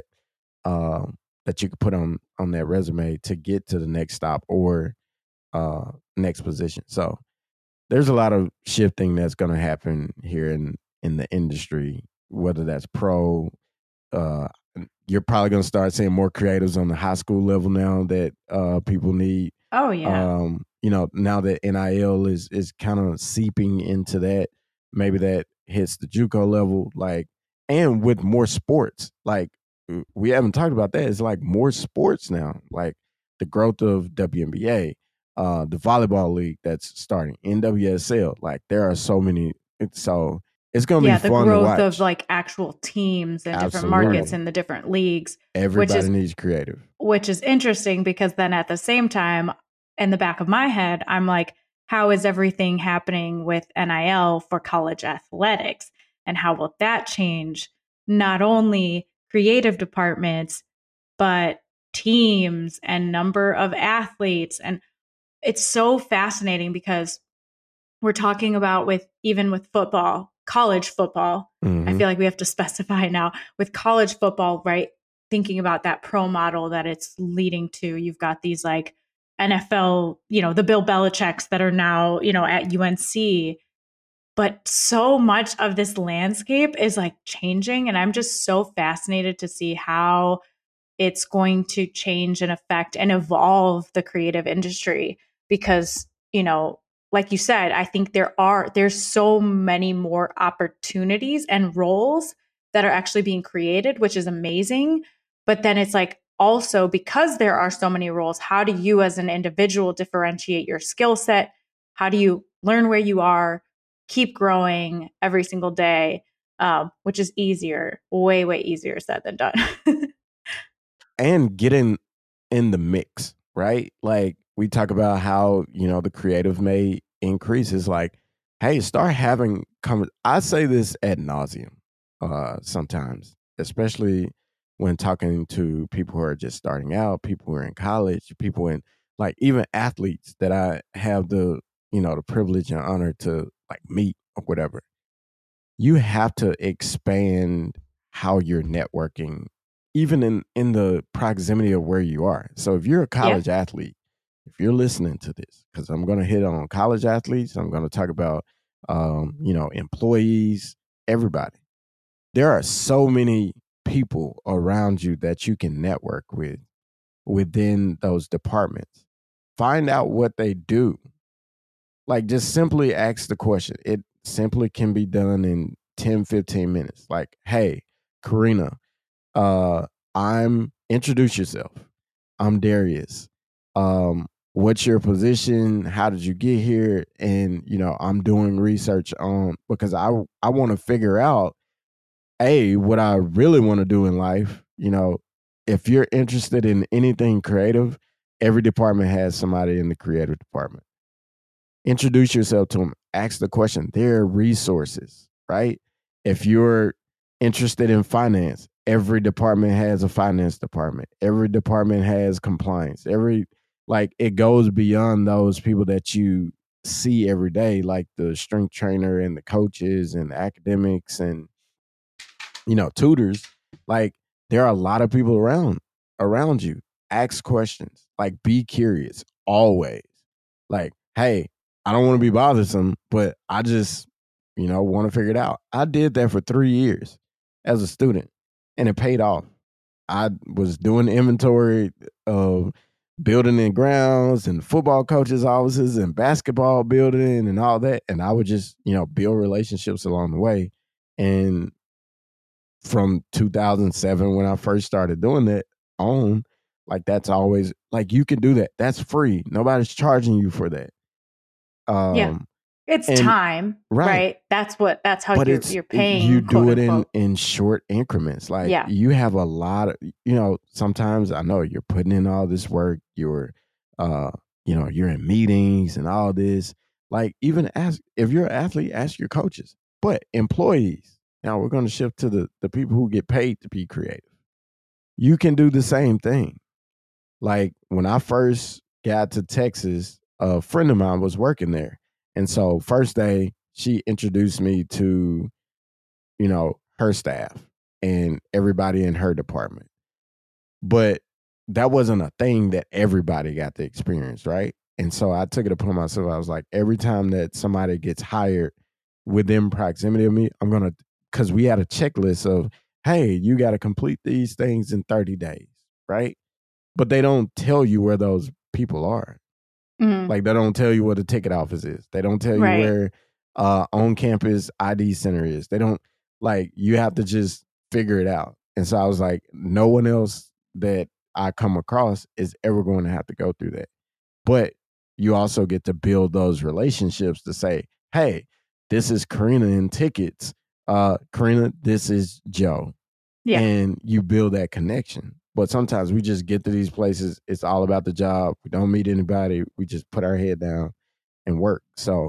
uh, that you could put on on that resume to get to the next stop or uh, next position. So there's a lot of shifting that's going to happen here in in the industry, whether that's pro. Uh, you're probably going to start seeing more creatives on the high school level now that uh, people need. Oh yeah. Um, you know, now that N I L is is kind of seeping into that, maybe that hits the JUCO level, like, and with more sports, like we haven't talked about that. It's like more sports now, like the growth of W N B A, uh, the volleyball league that's starting, N W S L. Like there are so many. So it's going to yeah, be the fun to growth watch. of like actual teams and different Absolutely. markets in the different leagues, Everybody is- needs creative. which is interesting because then at the same time, in the back of my head, I'm like, how is everything happening with N I L for college athletics? And how will that change not only creative departments, but teams and number of athletes? And it's so fascinating because we're talking about with even with football, college football. Mhm. I feel like we have to specify now with college football, right? Thinking about that pro model that it's leading to, you've got these like N F L, you know, the Bill Belichick's that are now, you know, at U N C. But so much of this landscape is like changing. And I'm just so fascinated to see how it's going to change and affect and evolve the creative industry. Because, you know, like you said, I think there are, there's so many more opportunities and roles that are actually being created, which is amazing. But then it's like, also because there are so many roles, how do you as an individual differentiate your skill set? How do you learn where you are, keep growing every single day, um, which is easier, way, way easier said than done. And getting in the mix, right? Like we talk about how, you know, the creative may increase. It's like, hey, start having come. I say this ad nauseum uh, sometimes, especially when talking to people who are just starting out, people who are in college, people in like even athletes that I have the, you know, the privilege and honor to like meet or whatever. You have to expand how you're networking, even in, in the proximity of where you are. So if you're a college yeah. athlete, if you're listening to this, because I'm going to hit on college athletes, I'm going to talk about, um, you know, employees, everybody. There are so many people around you that you can network with within those departments. Find out what they do Like, just simply ask the question. It simply can be done in ten, fifteen minutes. Like, hey, Karina, uh, I'm, introduce yourself. I'm Darius. Um, what's your position? How did you get here? And, you know, I'm doing research on, because I, I want to figure out, A, what I really want to do in life. You know, if you're interested in anything creative, every department has somebody in the creative department. Introduce yourself to them. Ask the question. There are resources, right? If you're interested in finance, every department has a finance department. Every department has compliance. Every, like, it goes beyond those people that you see every day, like the strength trainer and the coaches and the academics and, you know, tutors. Like, there are a lot of people around around you. Ask questions. Like, be curious always. Like, hey, I don't want to be bothersome, but I just, you know, want to figure it out. I did that for three years as a student, and it paid off. I was doing inventory of building and grounds and football coaches' offices and basketball building and all that. And I would just, you know, build relationships along the way. And from two thousand seven, when I first started doing that on, like, that's always, like, you can do that. That's free. Nobody's charging you for that. Um, yeah. It's and- time, right. right? That's what, that's how but you're, it's you're paying. you do quote it in unquote. in short increments. Like, Yeah. you have a lot of, you know, sometimes I know you're putting in all this work, you're uh you know, you're in meetings and all this. Like, even ask, if you're an athlete, ask your coaches. But employees, now we're going to shift to the the people who get paid to be creative. You can do the same thing. Like, when I first got to Texas, a friend of mine was working there. And so first day, she introduced me to, you know, her staff and everybody in her department. But that wasn't a thing that everybody got to experience, right? And so I took it upon myself. I was like, every time that somebody gets hired within proximity of me, I'm going to, because we had a checklist of, hey, you got to complete these things in thirty days, right? But they don't tell you where those people are. Mhm. Like, they don't tell you what the ticket office is. They don't tell you Right. where uh, on-campus I D center is. They don't, like, you have to just figure it out. And so I was like, no one else that I come across is ever going to have to go through that. But you also get to build those relationships to say, hey, this is Karina in tickets. Uh, Karina, this is Joe. Yeah. And you build that connection. But sometimes we just get to these places. It's all about the job. We don't meet anybody. We just put our head down and work. So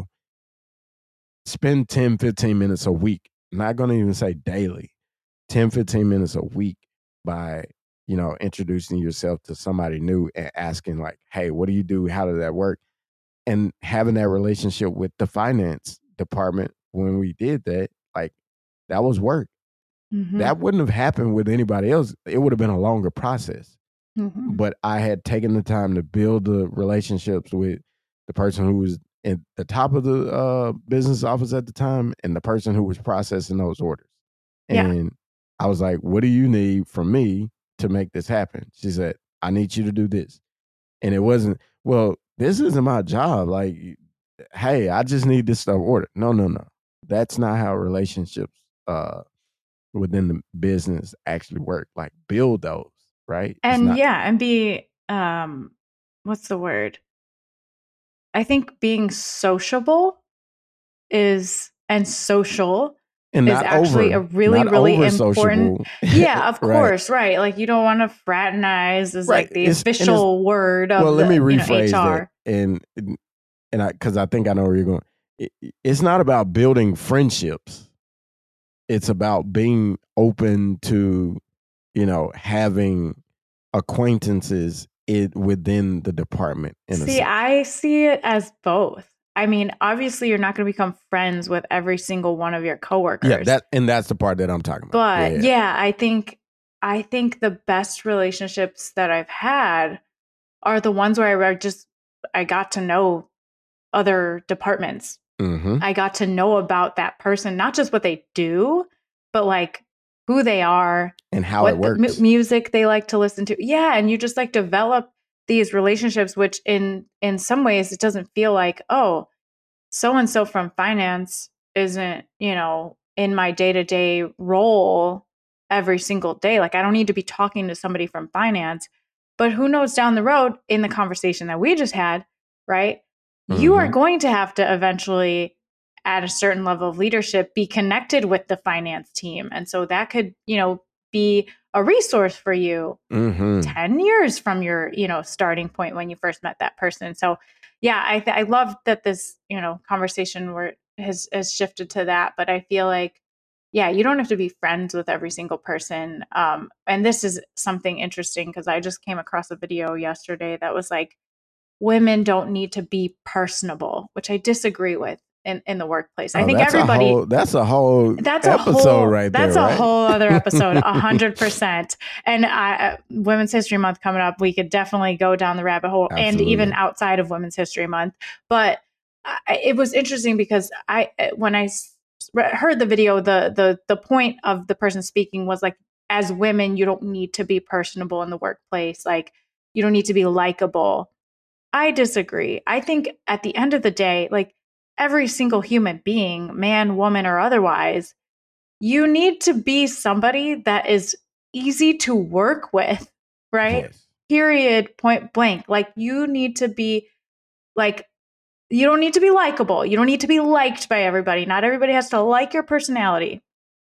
spend ten, fifteen minutes a week. I'm not going to even say daily. ten, fifteen minutes a week by, you know, introducing yourself to somebody new and asking, like, hey, what do you do? How does that work? And having that relationship with the finance department when we did that, like, that was work. Mhm. That wouldn't have happened with anybody else. It would have been a longer process. Mhm. But I had taken the time to build the relationships with the person who was at the top of the uh, business office at the time and the person who was processing those orders. Yeah. And I was like, what do you need from me to make this happen? She said, I need you to do this. And it wasn't, well, this isn't my job. Like, hey, I just need this stuff ordered. No, no, no. That's not how relationships uh, within the business actually work. Like, build those, right? It's And not- yeah, and be um what's the word? I think being sociable is and social and is not actually over, a really, not really over important. sociable. Yeah, of Right. course, right. Like, you don't want to fraternize as Right. like the It's- and it's- official word of Well, the let me you know, rephrase H R. that, and and I because I think I know where you're going. It, it's not about building friendships. It's about being open to, you know, having acquaintances it within the department. In a See, sense. I see it as both. I mean, obviously, you're not going to become friends with every single one of your coworkers. Yeah, that and that's the part that I'm talking about. But yeah, yeah, I think I think the best relationships that I've had are the ones where I just I got to know other departments. Mm-hmm. I got to know about that person, not just what they do, but like who they are and how what it works. The, m- music they like to listen to. Yeah, and you just like develop these relationships, which in in some ways it doesn't feel like, oh, so-and-so from finance isn't, you know, in my day-to-day role every single day. Like, I don't need to be talking to somebody from finance, but who knows down the road in the conversation that we just had, right? Mm-hmm. You are going to have to eventually, at a certain level of leadership, be connected with the finance team. And so that could, you know, be a resource for you mm-hmm. ten years from your, you know, starting point when you first met that person. So yeah, I th- I love that this, you know, conversation where has has shifted to that. But I feel like, yeah, you don't have to be friends with every single person. Um, and this is something interesting because I just came across a video yesterday that was like, women don't need to be personable, which I disagree with in, in the workplace. Oh, I think that's everybody a whole, that's a whole that's episode a whole, right that's there. That's a right? whole other episode, a hundred percent. And I, Women's History Month coming up, we could definitely go down the rabbit hole. Absolutely. And even outside of Women's History Month. But I, it was interesting because I, when I heard the video, the the the point of the person speaking was like, as women, you don't need to be personable in the workplace. Like, you don't need to be likable. I disagree. I think at the end of the day, like, every single human being, man, woman, or otherwise, you need to be somebody that is easy to work with, right? Yes. Period, point blank. Like, you need to be like, you don't need to be likable. You don't need to be liked by everybody. Not everybody has to like your personality.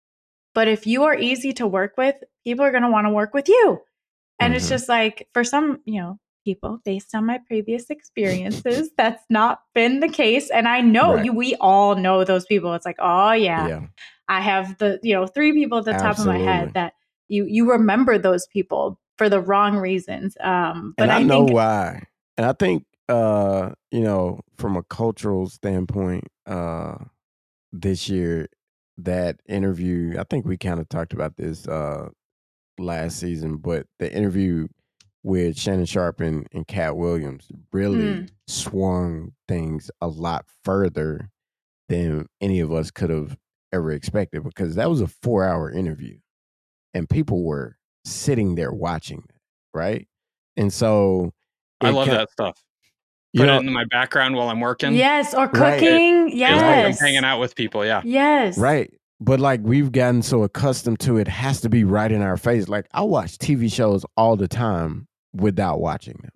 But if you are easy to work with, people are going to want to work with you. And mm-hmm. it's just like, for some, you know, people, based on my previous experiences, that's not been the case. And I know right. you, we all know those people. It's like, oh yeah, yeah. I have the, you know, three people at the Absolutely. Top of my head that you, you remember those people for the wrong reasons. Um, but and I, I know think, why. And I think, uh, you know, from a cultural standpoint, uh, this year, that interview, I think we kind of talked about this, uh, last season, but the interview with Shannon Sharpe and, and Cat Williams really mm. swung things a lot further than any of us could have ever expected, because that was a four hour interview and people were sitting there watching it, right? And so I love can, that stuff. Put you know, it in my background while I'm working. Yes, or cooking. Right. Yes. Like I'm hanging out with people, yeah. Yes. Right. But like, we've gotten so accustomed to it has to be right in our face. Like, I watch T V shows all the time without watching them.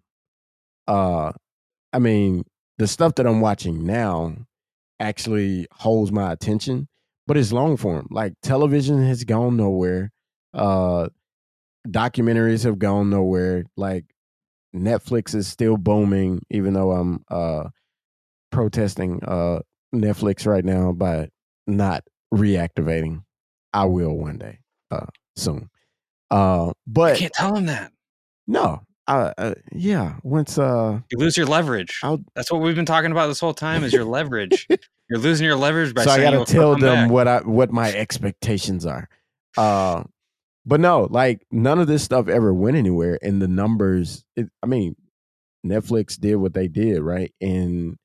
Uh, I mean, the stuff that I'm watching now actually holds my attention, but it's long form. Like, television has gone nowhere. Uh, documentaries have gone nowhere. Like, Netflix is still booming, even though I'm uh, protesting uh, Netflix right now by not reactivating. I will one day, uh, soon. Uh, but I can't tell him that. No, uh, uh, yeah. Once uh, you lose your leverage, I'll, that's what we've been talking about this whole time. Is your leverage? You're losing your leverage by. So saying I got to tell them back. what I what my expectations are. Uh, but no, like, none of this stuff ever went anywhere, and the numbers. It, I mean, Netflix did what they did, right? And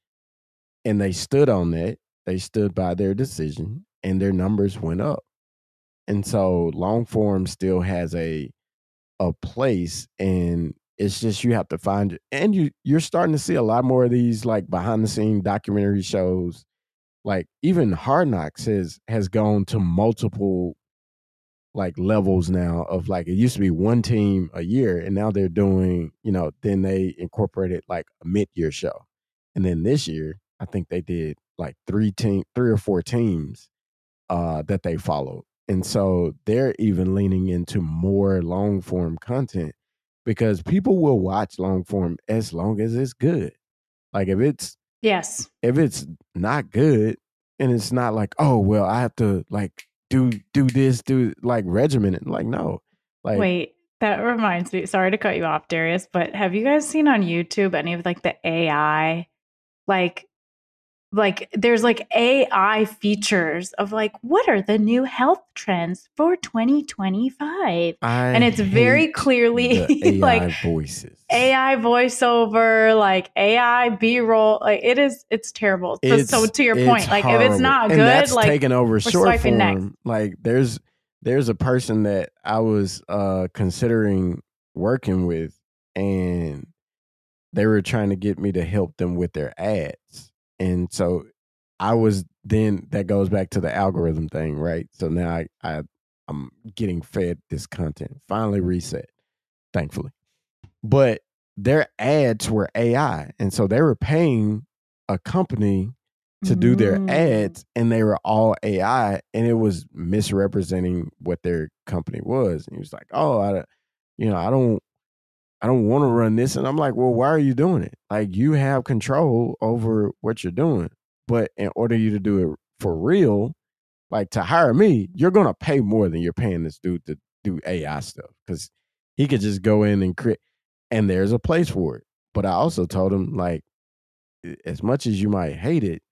and they stood on that. They stood by their decision, and their numbers went up. And so long form still has a a place, and it's just you have to find it. And you you're starting to see a lot more of these like behind the scene documentary shows. Like, even Hard Knocks has has gone to multiple like levels now of, like, it used to be one team a year, and now they're doing, you know, then they incorporated like a mid-year show. And then this year, I think they did like three team, three or four teams uh, that they followed. And so they're even leaning into more long form content, because people will watch long form as long as it's good. Like, if it's yes, if it's not good, and it's not like, oh well, I have to like do do this, do like regimented. Like, no. Like, wait, that reminds me. Sorry to cut you off, Darius, but have you guys seen on YouTube any of like the A I, like? Like, there's like A I features of like, what are the new health trends for twenty twenty-five? I and it's very clearly the A I like voices, A I voiceover, like A I B-roll. Like, it is, it's terrible. It's, so, so to your point, like, horrible. if it's not and good, that's like taking over we're short form. next. Like, there's there's a person that I was uh, considering working with, and they were trying to get me to help them with their ads. And so I was then that goes back to the algorithm thing, right? So now I, I I'm getting fed this content. Finally reset, thankfully. But their ads were A I. And so they were paying a company to do their Mm. ads, and they were all A I, and it was misrepresenting what their company was. And he was like, "Oh, I, you know, I don't, I don't want to run this." And I'm like, "Well, why are you doing it? Like, you have control over what you're doing, but in order you to do it for real, like to hire me, you're gonna pay more than you're paying this dude to do A I stuff because he could just go in and create, and there's a place for it." But I also told him, like, as much as you might hate it,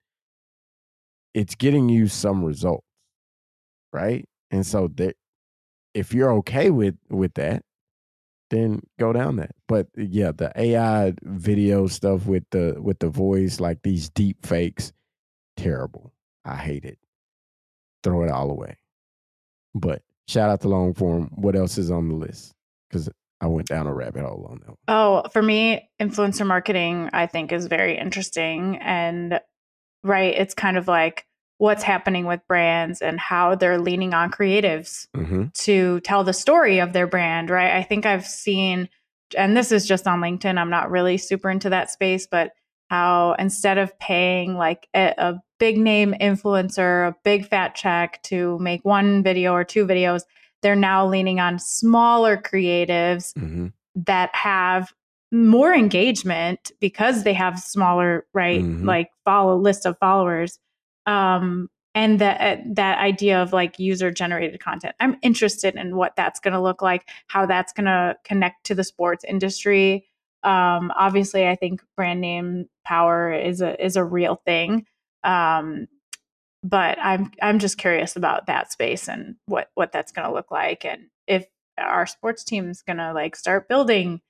it's getting you some results, right? And so that if you're okay with with that, then go down that. But yeah, the A I video stuff with the with the voice, like these deep fakes, terrible. I hate it. Throw it all away. But shout out to Longform. What else is on the list? Because I went down a rabbit hole on that one. Oh, for me, influencer marketing, I think, is very interesting. And right, it's kind of like what's happening with brands and how they're leaning on creatives Mm-hmm. to tell the story of their brand, right? I think I've seen, and this is just on LinkedIn, I'm not really super into that space, but how instead of paying like a, a big name influencer, a big fat check to make one video or two videos, they're now leaning on smaller creatives Mm-hmm. that have more engagement because they have smaller, right, Mhm. like follow list of followers. Um, and that uh, that idea of like user generated content. I'm interested in what that's going to look like, how that's going to connect to the sports industry. Um, obviously, I think brand name power is a is a real thing. Um, but I'm I'm just curious about that space and what what that's going to look like, and if our sports team's going to like start building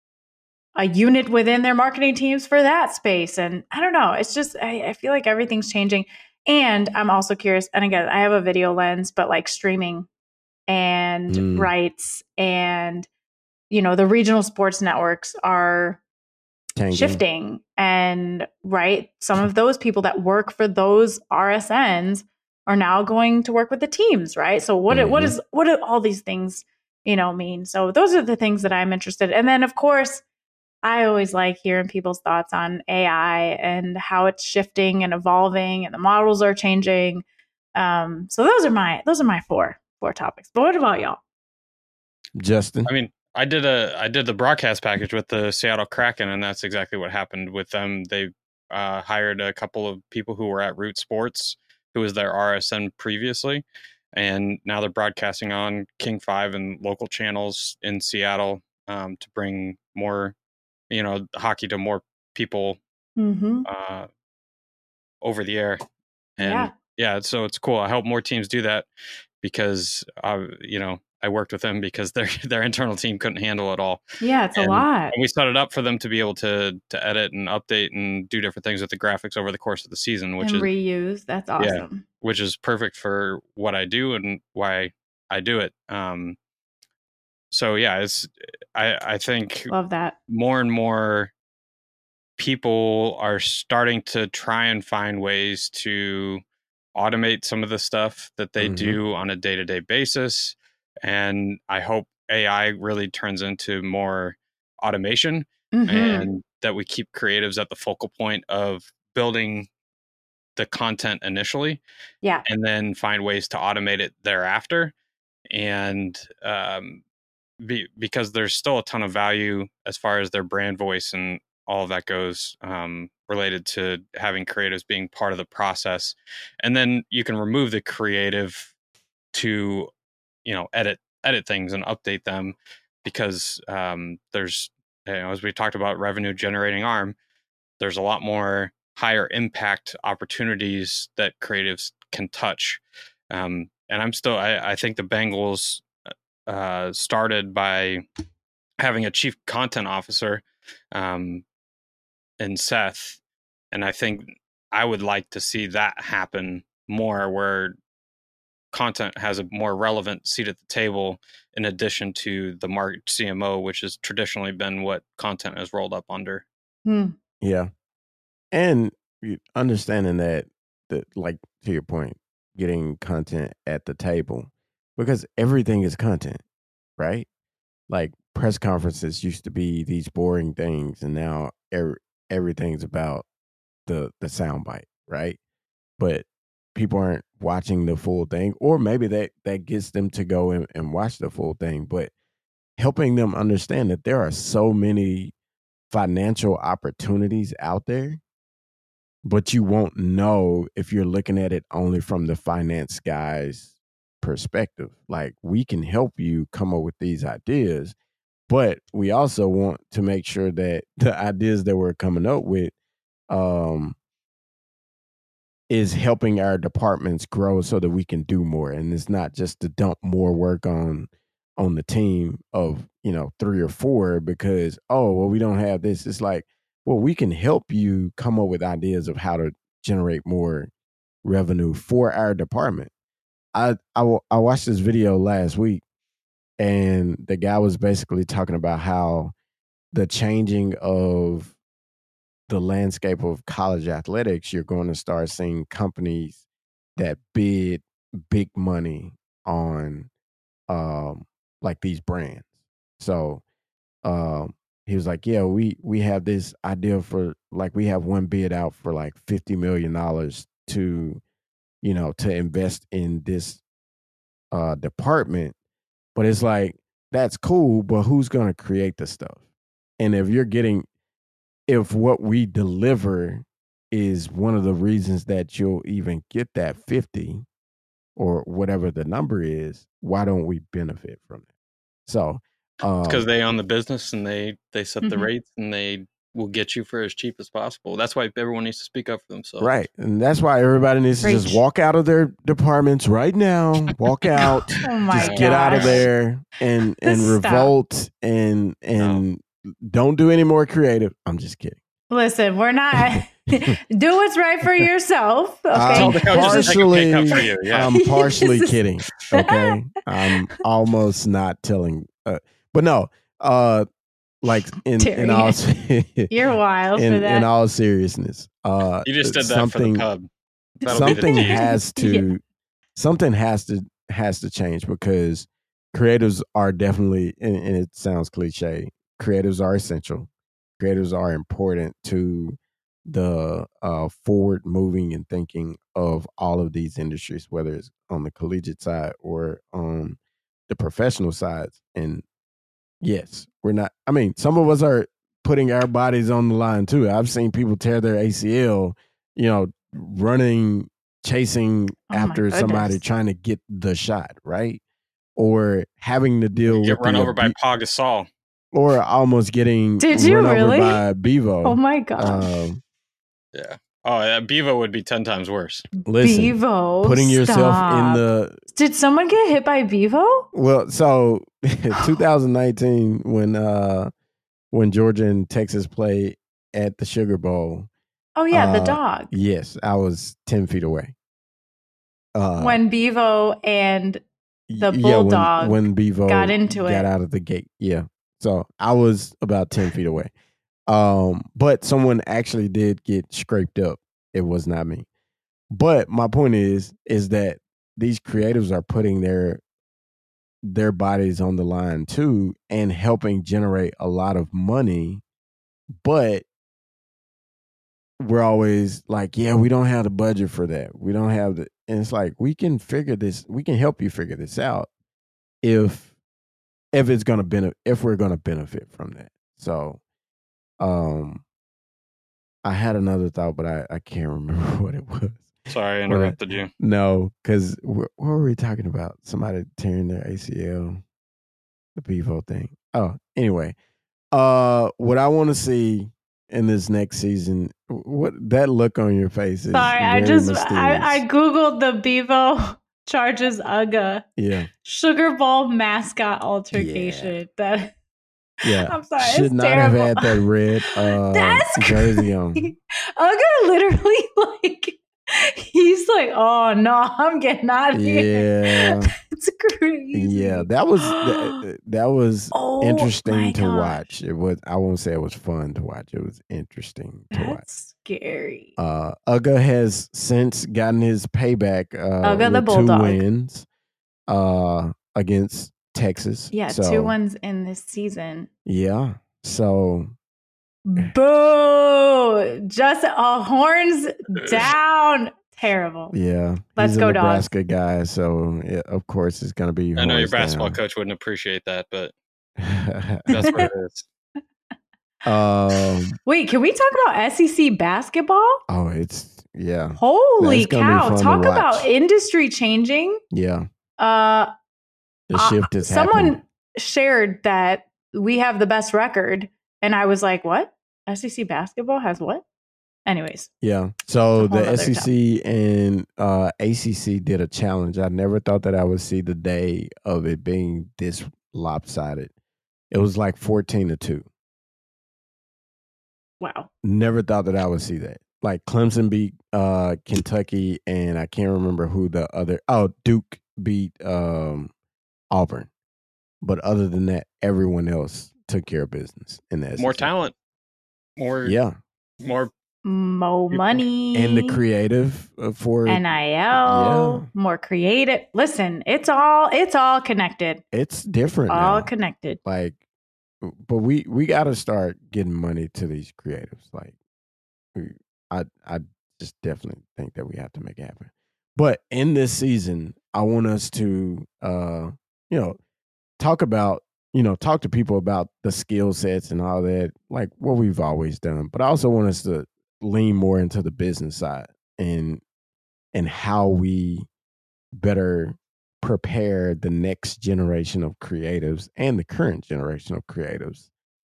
a unit within their marketing teams for that space. And I don't know, it's just, I, I feel like everything's changing. And I'm also curious. And again, I have a video lens, but like streaming and Mm. rights and, you know, the regional sports networks are Tanking. shifting. And right, some of those people that work for those R S Ns are now going to work with the teams, right? So what Mhm. what is what do all these things, you know, mean? So those are the things that I'm interested in. And then of course, I always like hearing people's thoughts on A I and how it's shifting and evolving and the models are changing. Um, so those are my those are my four four topics. But what about y'all? Justin? I mean, I did a I did the broadcast package with the Seattle Kraken, and that's exactly what happened with them. They uh, hired a couple of people who were at Root Sports, who was their R S N previously, and now they're broadcasting on King five and local channels in Seattle um, to bring more, you know, hockey to more people Mm-hmm. uh, over the air. And Yeah. yeah, so it's cool. I hope more teams do that because, uh, you know, I worked with them because their their internal team couldn't handle it all. Yeah, it's and, a lot. And we set it up for them to be able to to edit and update and do different things with the graphics over the course of the season, which and is reuse. That's awesome. Yeah, which is perfect for what I do and why I do it. Um, so yeah, it's I I think Love that. more and more people are starting to try and find ways to automate some of the stuff that they Mhm. do on a day-to-day basis. And I hope A I really turns into more automation Mhm. and that we keep creatives at the focal point of building the content initially Yeah. and then find ways to automate it thereafter. And um, be, because there's still a ton of value as far as their brand voice and all of that goes, um, related to having creatives being part of the process. And then you can remove the creative to, you know, edit edit things and update them because um, there's, you know, as we talked about revenue generating arm, there's a lot more higher impact opportunities that creatives can touch. Um, and I'm still, I, I think the Bengals uh, started by having a chief content officer um, in Seth. And I think I would like to see that happen more where content has a more relevant seat at the table in addition to the market C M O, which has traditionally been what content has rolled up under. Hmm. Yeah. And you- understanding that the like to your point, getting content at the table, because everything is content, right? Like press conferences used to be these boring things, and now er- everything's about the the soundbite, right? But people aren't watching the full thing, or maybe that that gets them to go and, and watch the full thing. But helping them understand that there are so many financial opportunities out there, but you won't know if you're looking at it only from the finance guy's perspective. Like, we can help you come up with these ideas, but we also want to make sure that the ideas that we're coming up with um, is helping our departments grow so that we can do more. And it's not just to dump more work on on the team of, you know, three or four because, oh, well, we don't have this. It's like, well, we can help you come up with ideas of how to generate more revenue for our department. I I, I watched this video last week, and the guy was basically talking about how the changing of the landscape of college athletics, you're going to start seeing companies that bid big money on um, like these brands. So um, he was like, yeah, we we have this idea for, like, we have one bid out for like fifty million dollars to, you know, to invest in this uh, department. But it's like, that's cool, but who's going to create the stuff? And if you're getting, if what we deliver is one of the reasons that you'll even get that fifty or whatever the number is, why don't we benefit from it? So, um, because they own the business and they they set Mhm. the rates and they will get you for as cheap as possible. That's why everyone needs to speak up for themselves. right. And that's why everybody needs to just Preach. walk out of their departments right now. Walk out, Oh my just get out of gosh. there and and Stop. revolt and and don't do any more creative. I'm just kidding. Listen, we're not. Do what's right for yourself. Okay. I'm Tell them just take a pay cut for you, yeah. I'm partially Yes. kidding. Okay, I'm almost not telling, uh, but no, uh, like in Terry, in all You're wild in, for that. in all seriousness, uh, You just did that something for the pub. That'll be the something tease. has to something has to has to change, because creatives are definitely, and, and it sounds cliche, creatives are essential. Creatives are important to the uh, forward moving and thinking of all of these industries, whether it's on the collegiate side or on the professional sides. And yes, we're not, I mean, some of us are putting our bodies on the line too. I've seen people tear their A C L, you know, running, chasing Oh my after somebody goodness. trying to get the shot, right? Or having to deal Get with run the over by abu- Paul Gasol. or almost getting Did you run really? over by Bevo. Oh my gosh. Um, Yeah. Oh, yeah, Bevo would be ten times worse. listen, Bevo. putting yourself in stop. the Did someone get hit by Bevo? well, so twenty nineteen when uh when Georgia and Texas played at the Sugar Bowl. Oh yeah, the uh, dog. Yes, I was ten feet away. Uh, When Bevo and the y- bulldog yeah, when, when Bevo got into got it. out of the gate. Yeah, so I was about ten feet away. Um, but someone actually did get scraped up. It was not me. But my point is, is that these creatives are putting their their bodies on the line too, and helping generate a lot of money. But we're always like, yeah, we don't have the budget for that. We don't have the, and it's like, we can figure this. We can help you figure this out if if it's gonna benefit, if we're gonna benefit from that. So, um. I had another thought, but I, I can't remember what it was. Sorry, I What I- interrupted you. No, because what were we talking about? Somebody tearing their A C L, the Bevo thing. Oh, anyway, uh, what I want to see in this next season, what that look on your face is. Sorry, I very just mysterious. I, I googled the Bevo charges U G A yeah, Sugar Bowl mascot altercation. That yeah. I'm sorry, Should it's not terrible. have had that red uh, That's jersey on. U G A literally like he's like, oh no, I'm getting out of here. Yeah, That's crazy. Yeah, that was that, that was oh, interesting to gosh. watch. It was I won't say it was fun to watch. It was interesting to That's watch. scary. Uh, Uga has since gotten his payback. Uh, Uga the with Bulldog. two wins uh, against Texas. Yeah, so, two wins in this season. Yeah, so boo! Just a horns down. Terrible. Yeah, Let's he's go, a Dogs. Nebraska guy, so yeah, of course it's going to be. I know your horns basketball down. coach wouldn't appreciate that, but that's what it is. Um, Wait, can we talk about S E C basketball? oh, it's yeah, Holy That's gonna be cow! fun to Talk watch. about industry changing. yeah. Uh, The uh, shift is someone happening. shared that we have the best record, and I was like, "What? S E C basketball has what?" Anyways, Yeah. So It's a whole the other S E C and uh, A C C did a challenge. I never thought that I would see the day of it being this lopsided. It was like fourteen to two. wow. Never thought that I would see that. Like Clemson beat uh, Kentucky, and I can't remember who the other. Oh, Duke beat um, Auburn. But other than that, everyone else took care of business in the S E C. More talent, more Yeah, more. More money and the creative uh, for N I L, Yeah. more creative. Listen, it's all it's all connected. it's different All now. connected. Like, but we we got to start getting money to these creatives. Like, we, I I just definitely think that we have to make it happen. But in this season, I want us to, uh, you know, talk about, you know, talk to people about the skill sets and all that, like what we've always done. But I also want us to lean more into the business side and and how we better prepare the next generation of creatives and the current generation of creatives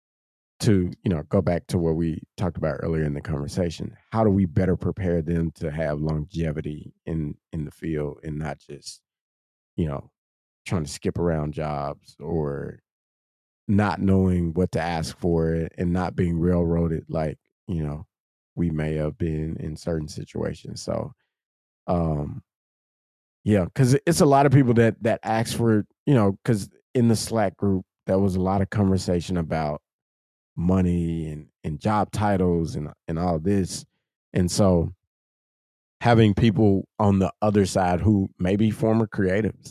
to, you know, go back to what we talked about earlier in the conversation. How do we better prepare them to have longevity in in the field and not just, you know, trying to skip around jobs or not knowing what to ask for and not being railroaded like, you know, we may have been in certain situations. So, um, yeah, because it's a lot of people that that ask for, you know, because in the Slack group, there was a lot of conversation about money and, and job titles and and all this. And so having people on the other side who may be former creatives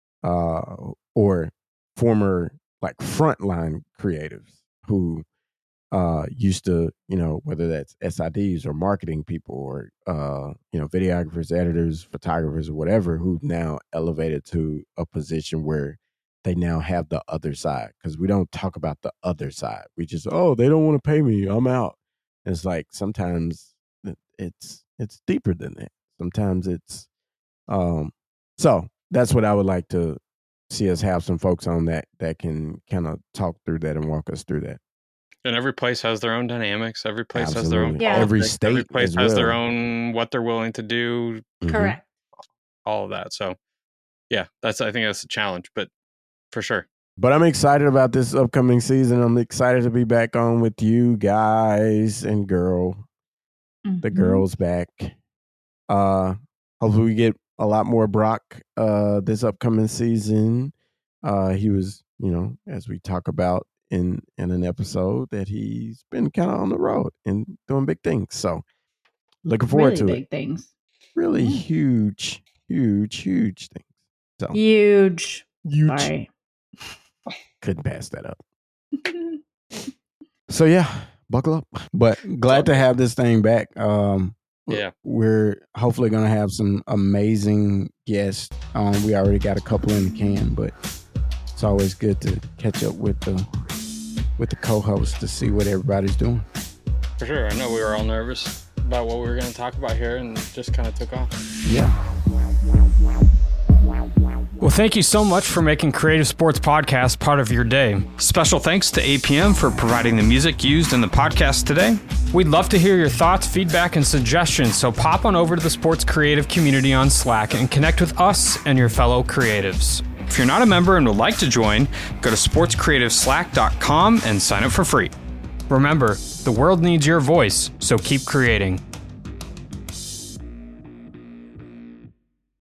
uh, or former like frontline creatives who uh, used to, you know, whether that's S I Ds or marketing people or, uh, you know, videographers, editors, photographers, or whatever, who've now elevated to a position where they now have the other side. Because we don't talk about the other side. We just, oh, they don't want to pay me. I'm out. And it's like sometimes it's it's deeper than that. Sometimes it's, um, so that's what I would like to see us have some folks on that that can kind of talk through that and walk us through that. And every place has their own dynamics. Every place has their own Absolutely. Yeah. Every politics. state Every place as has their well. own what they're willing to do. Mhm. Correct. All of that. So, yeah, that's I think that's a challenge, but for sure. But I'm excited about this upcoming season. I'm excited to be back on with you guys and girl. The Mhm. girls back. Uh, hopefully we get a lot more Brock uh, this upcoming season. Uh, he was, you know, as we talk about in in an episode, that he's been kind of on the road and doing big things. So looking forward Really to big it. things. Really Yeah. huge, huge, huge things. So Huge. huge. Sorry. Couldn't pass that up. So yeah, buckle up. But glad to have this thing back. Um, Yeah. we're hopefully gonna have some amazing guests. Um, we already got a couple in the can, but it's always good to catch up with the with the co-host to see what everybody's doing. For sure. I know we were all nervous about what we were going to talk about here and just kind of took off. Yeah. Well, thank you so much for making Creative Sports Podcast part of your day. Special thanks to A P M for providing the music used in the podcast today. We'd love to hear your thoughts, feedback, and suggestions, so pop on over to the Sports Creative community on Slack and connect with us and your fellow creatives. If you're not a member and would like to join, go to sports creative slack dot com and sign up for free. Remember, the world needs your voice, so keep creating.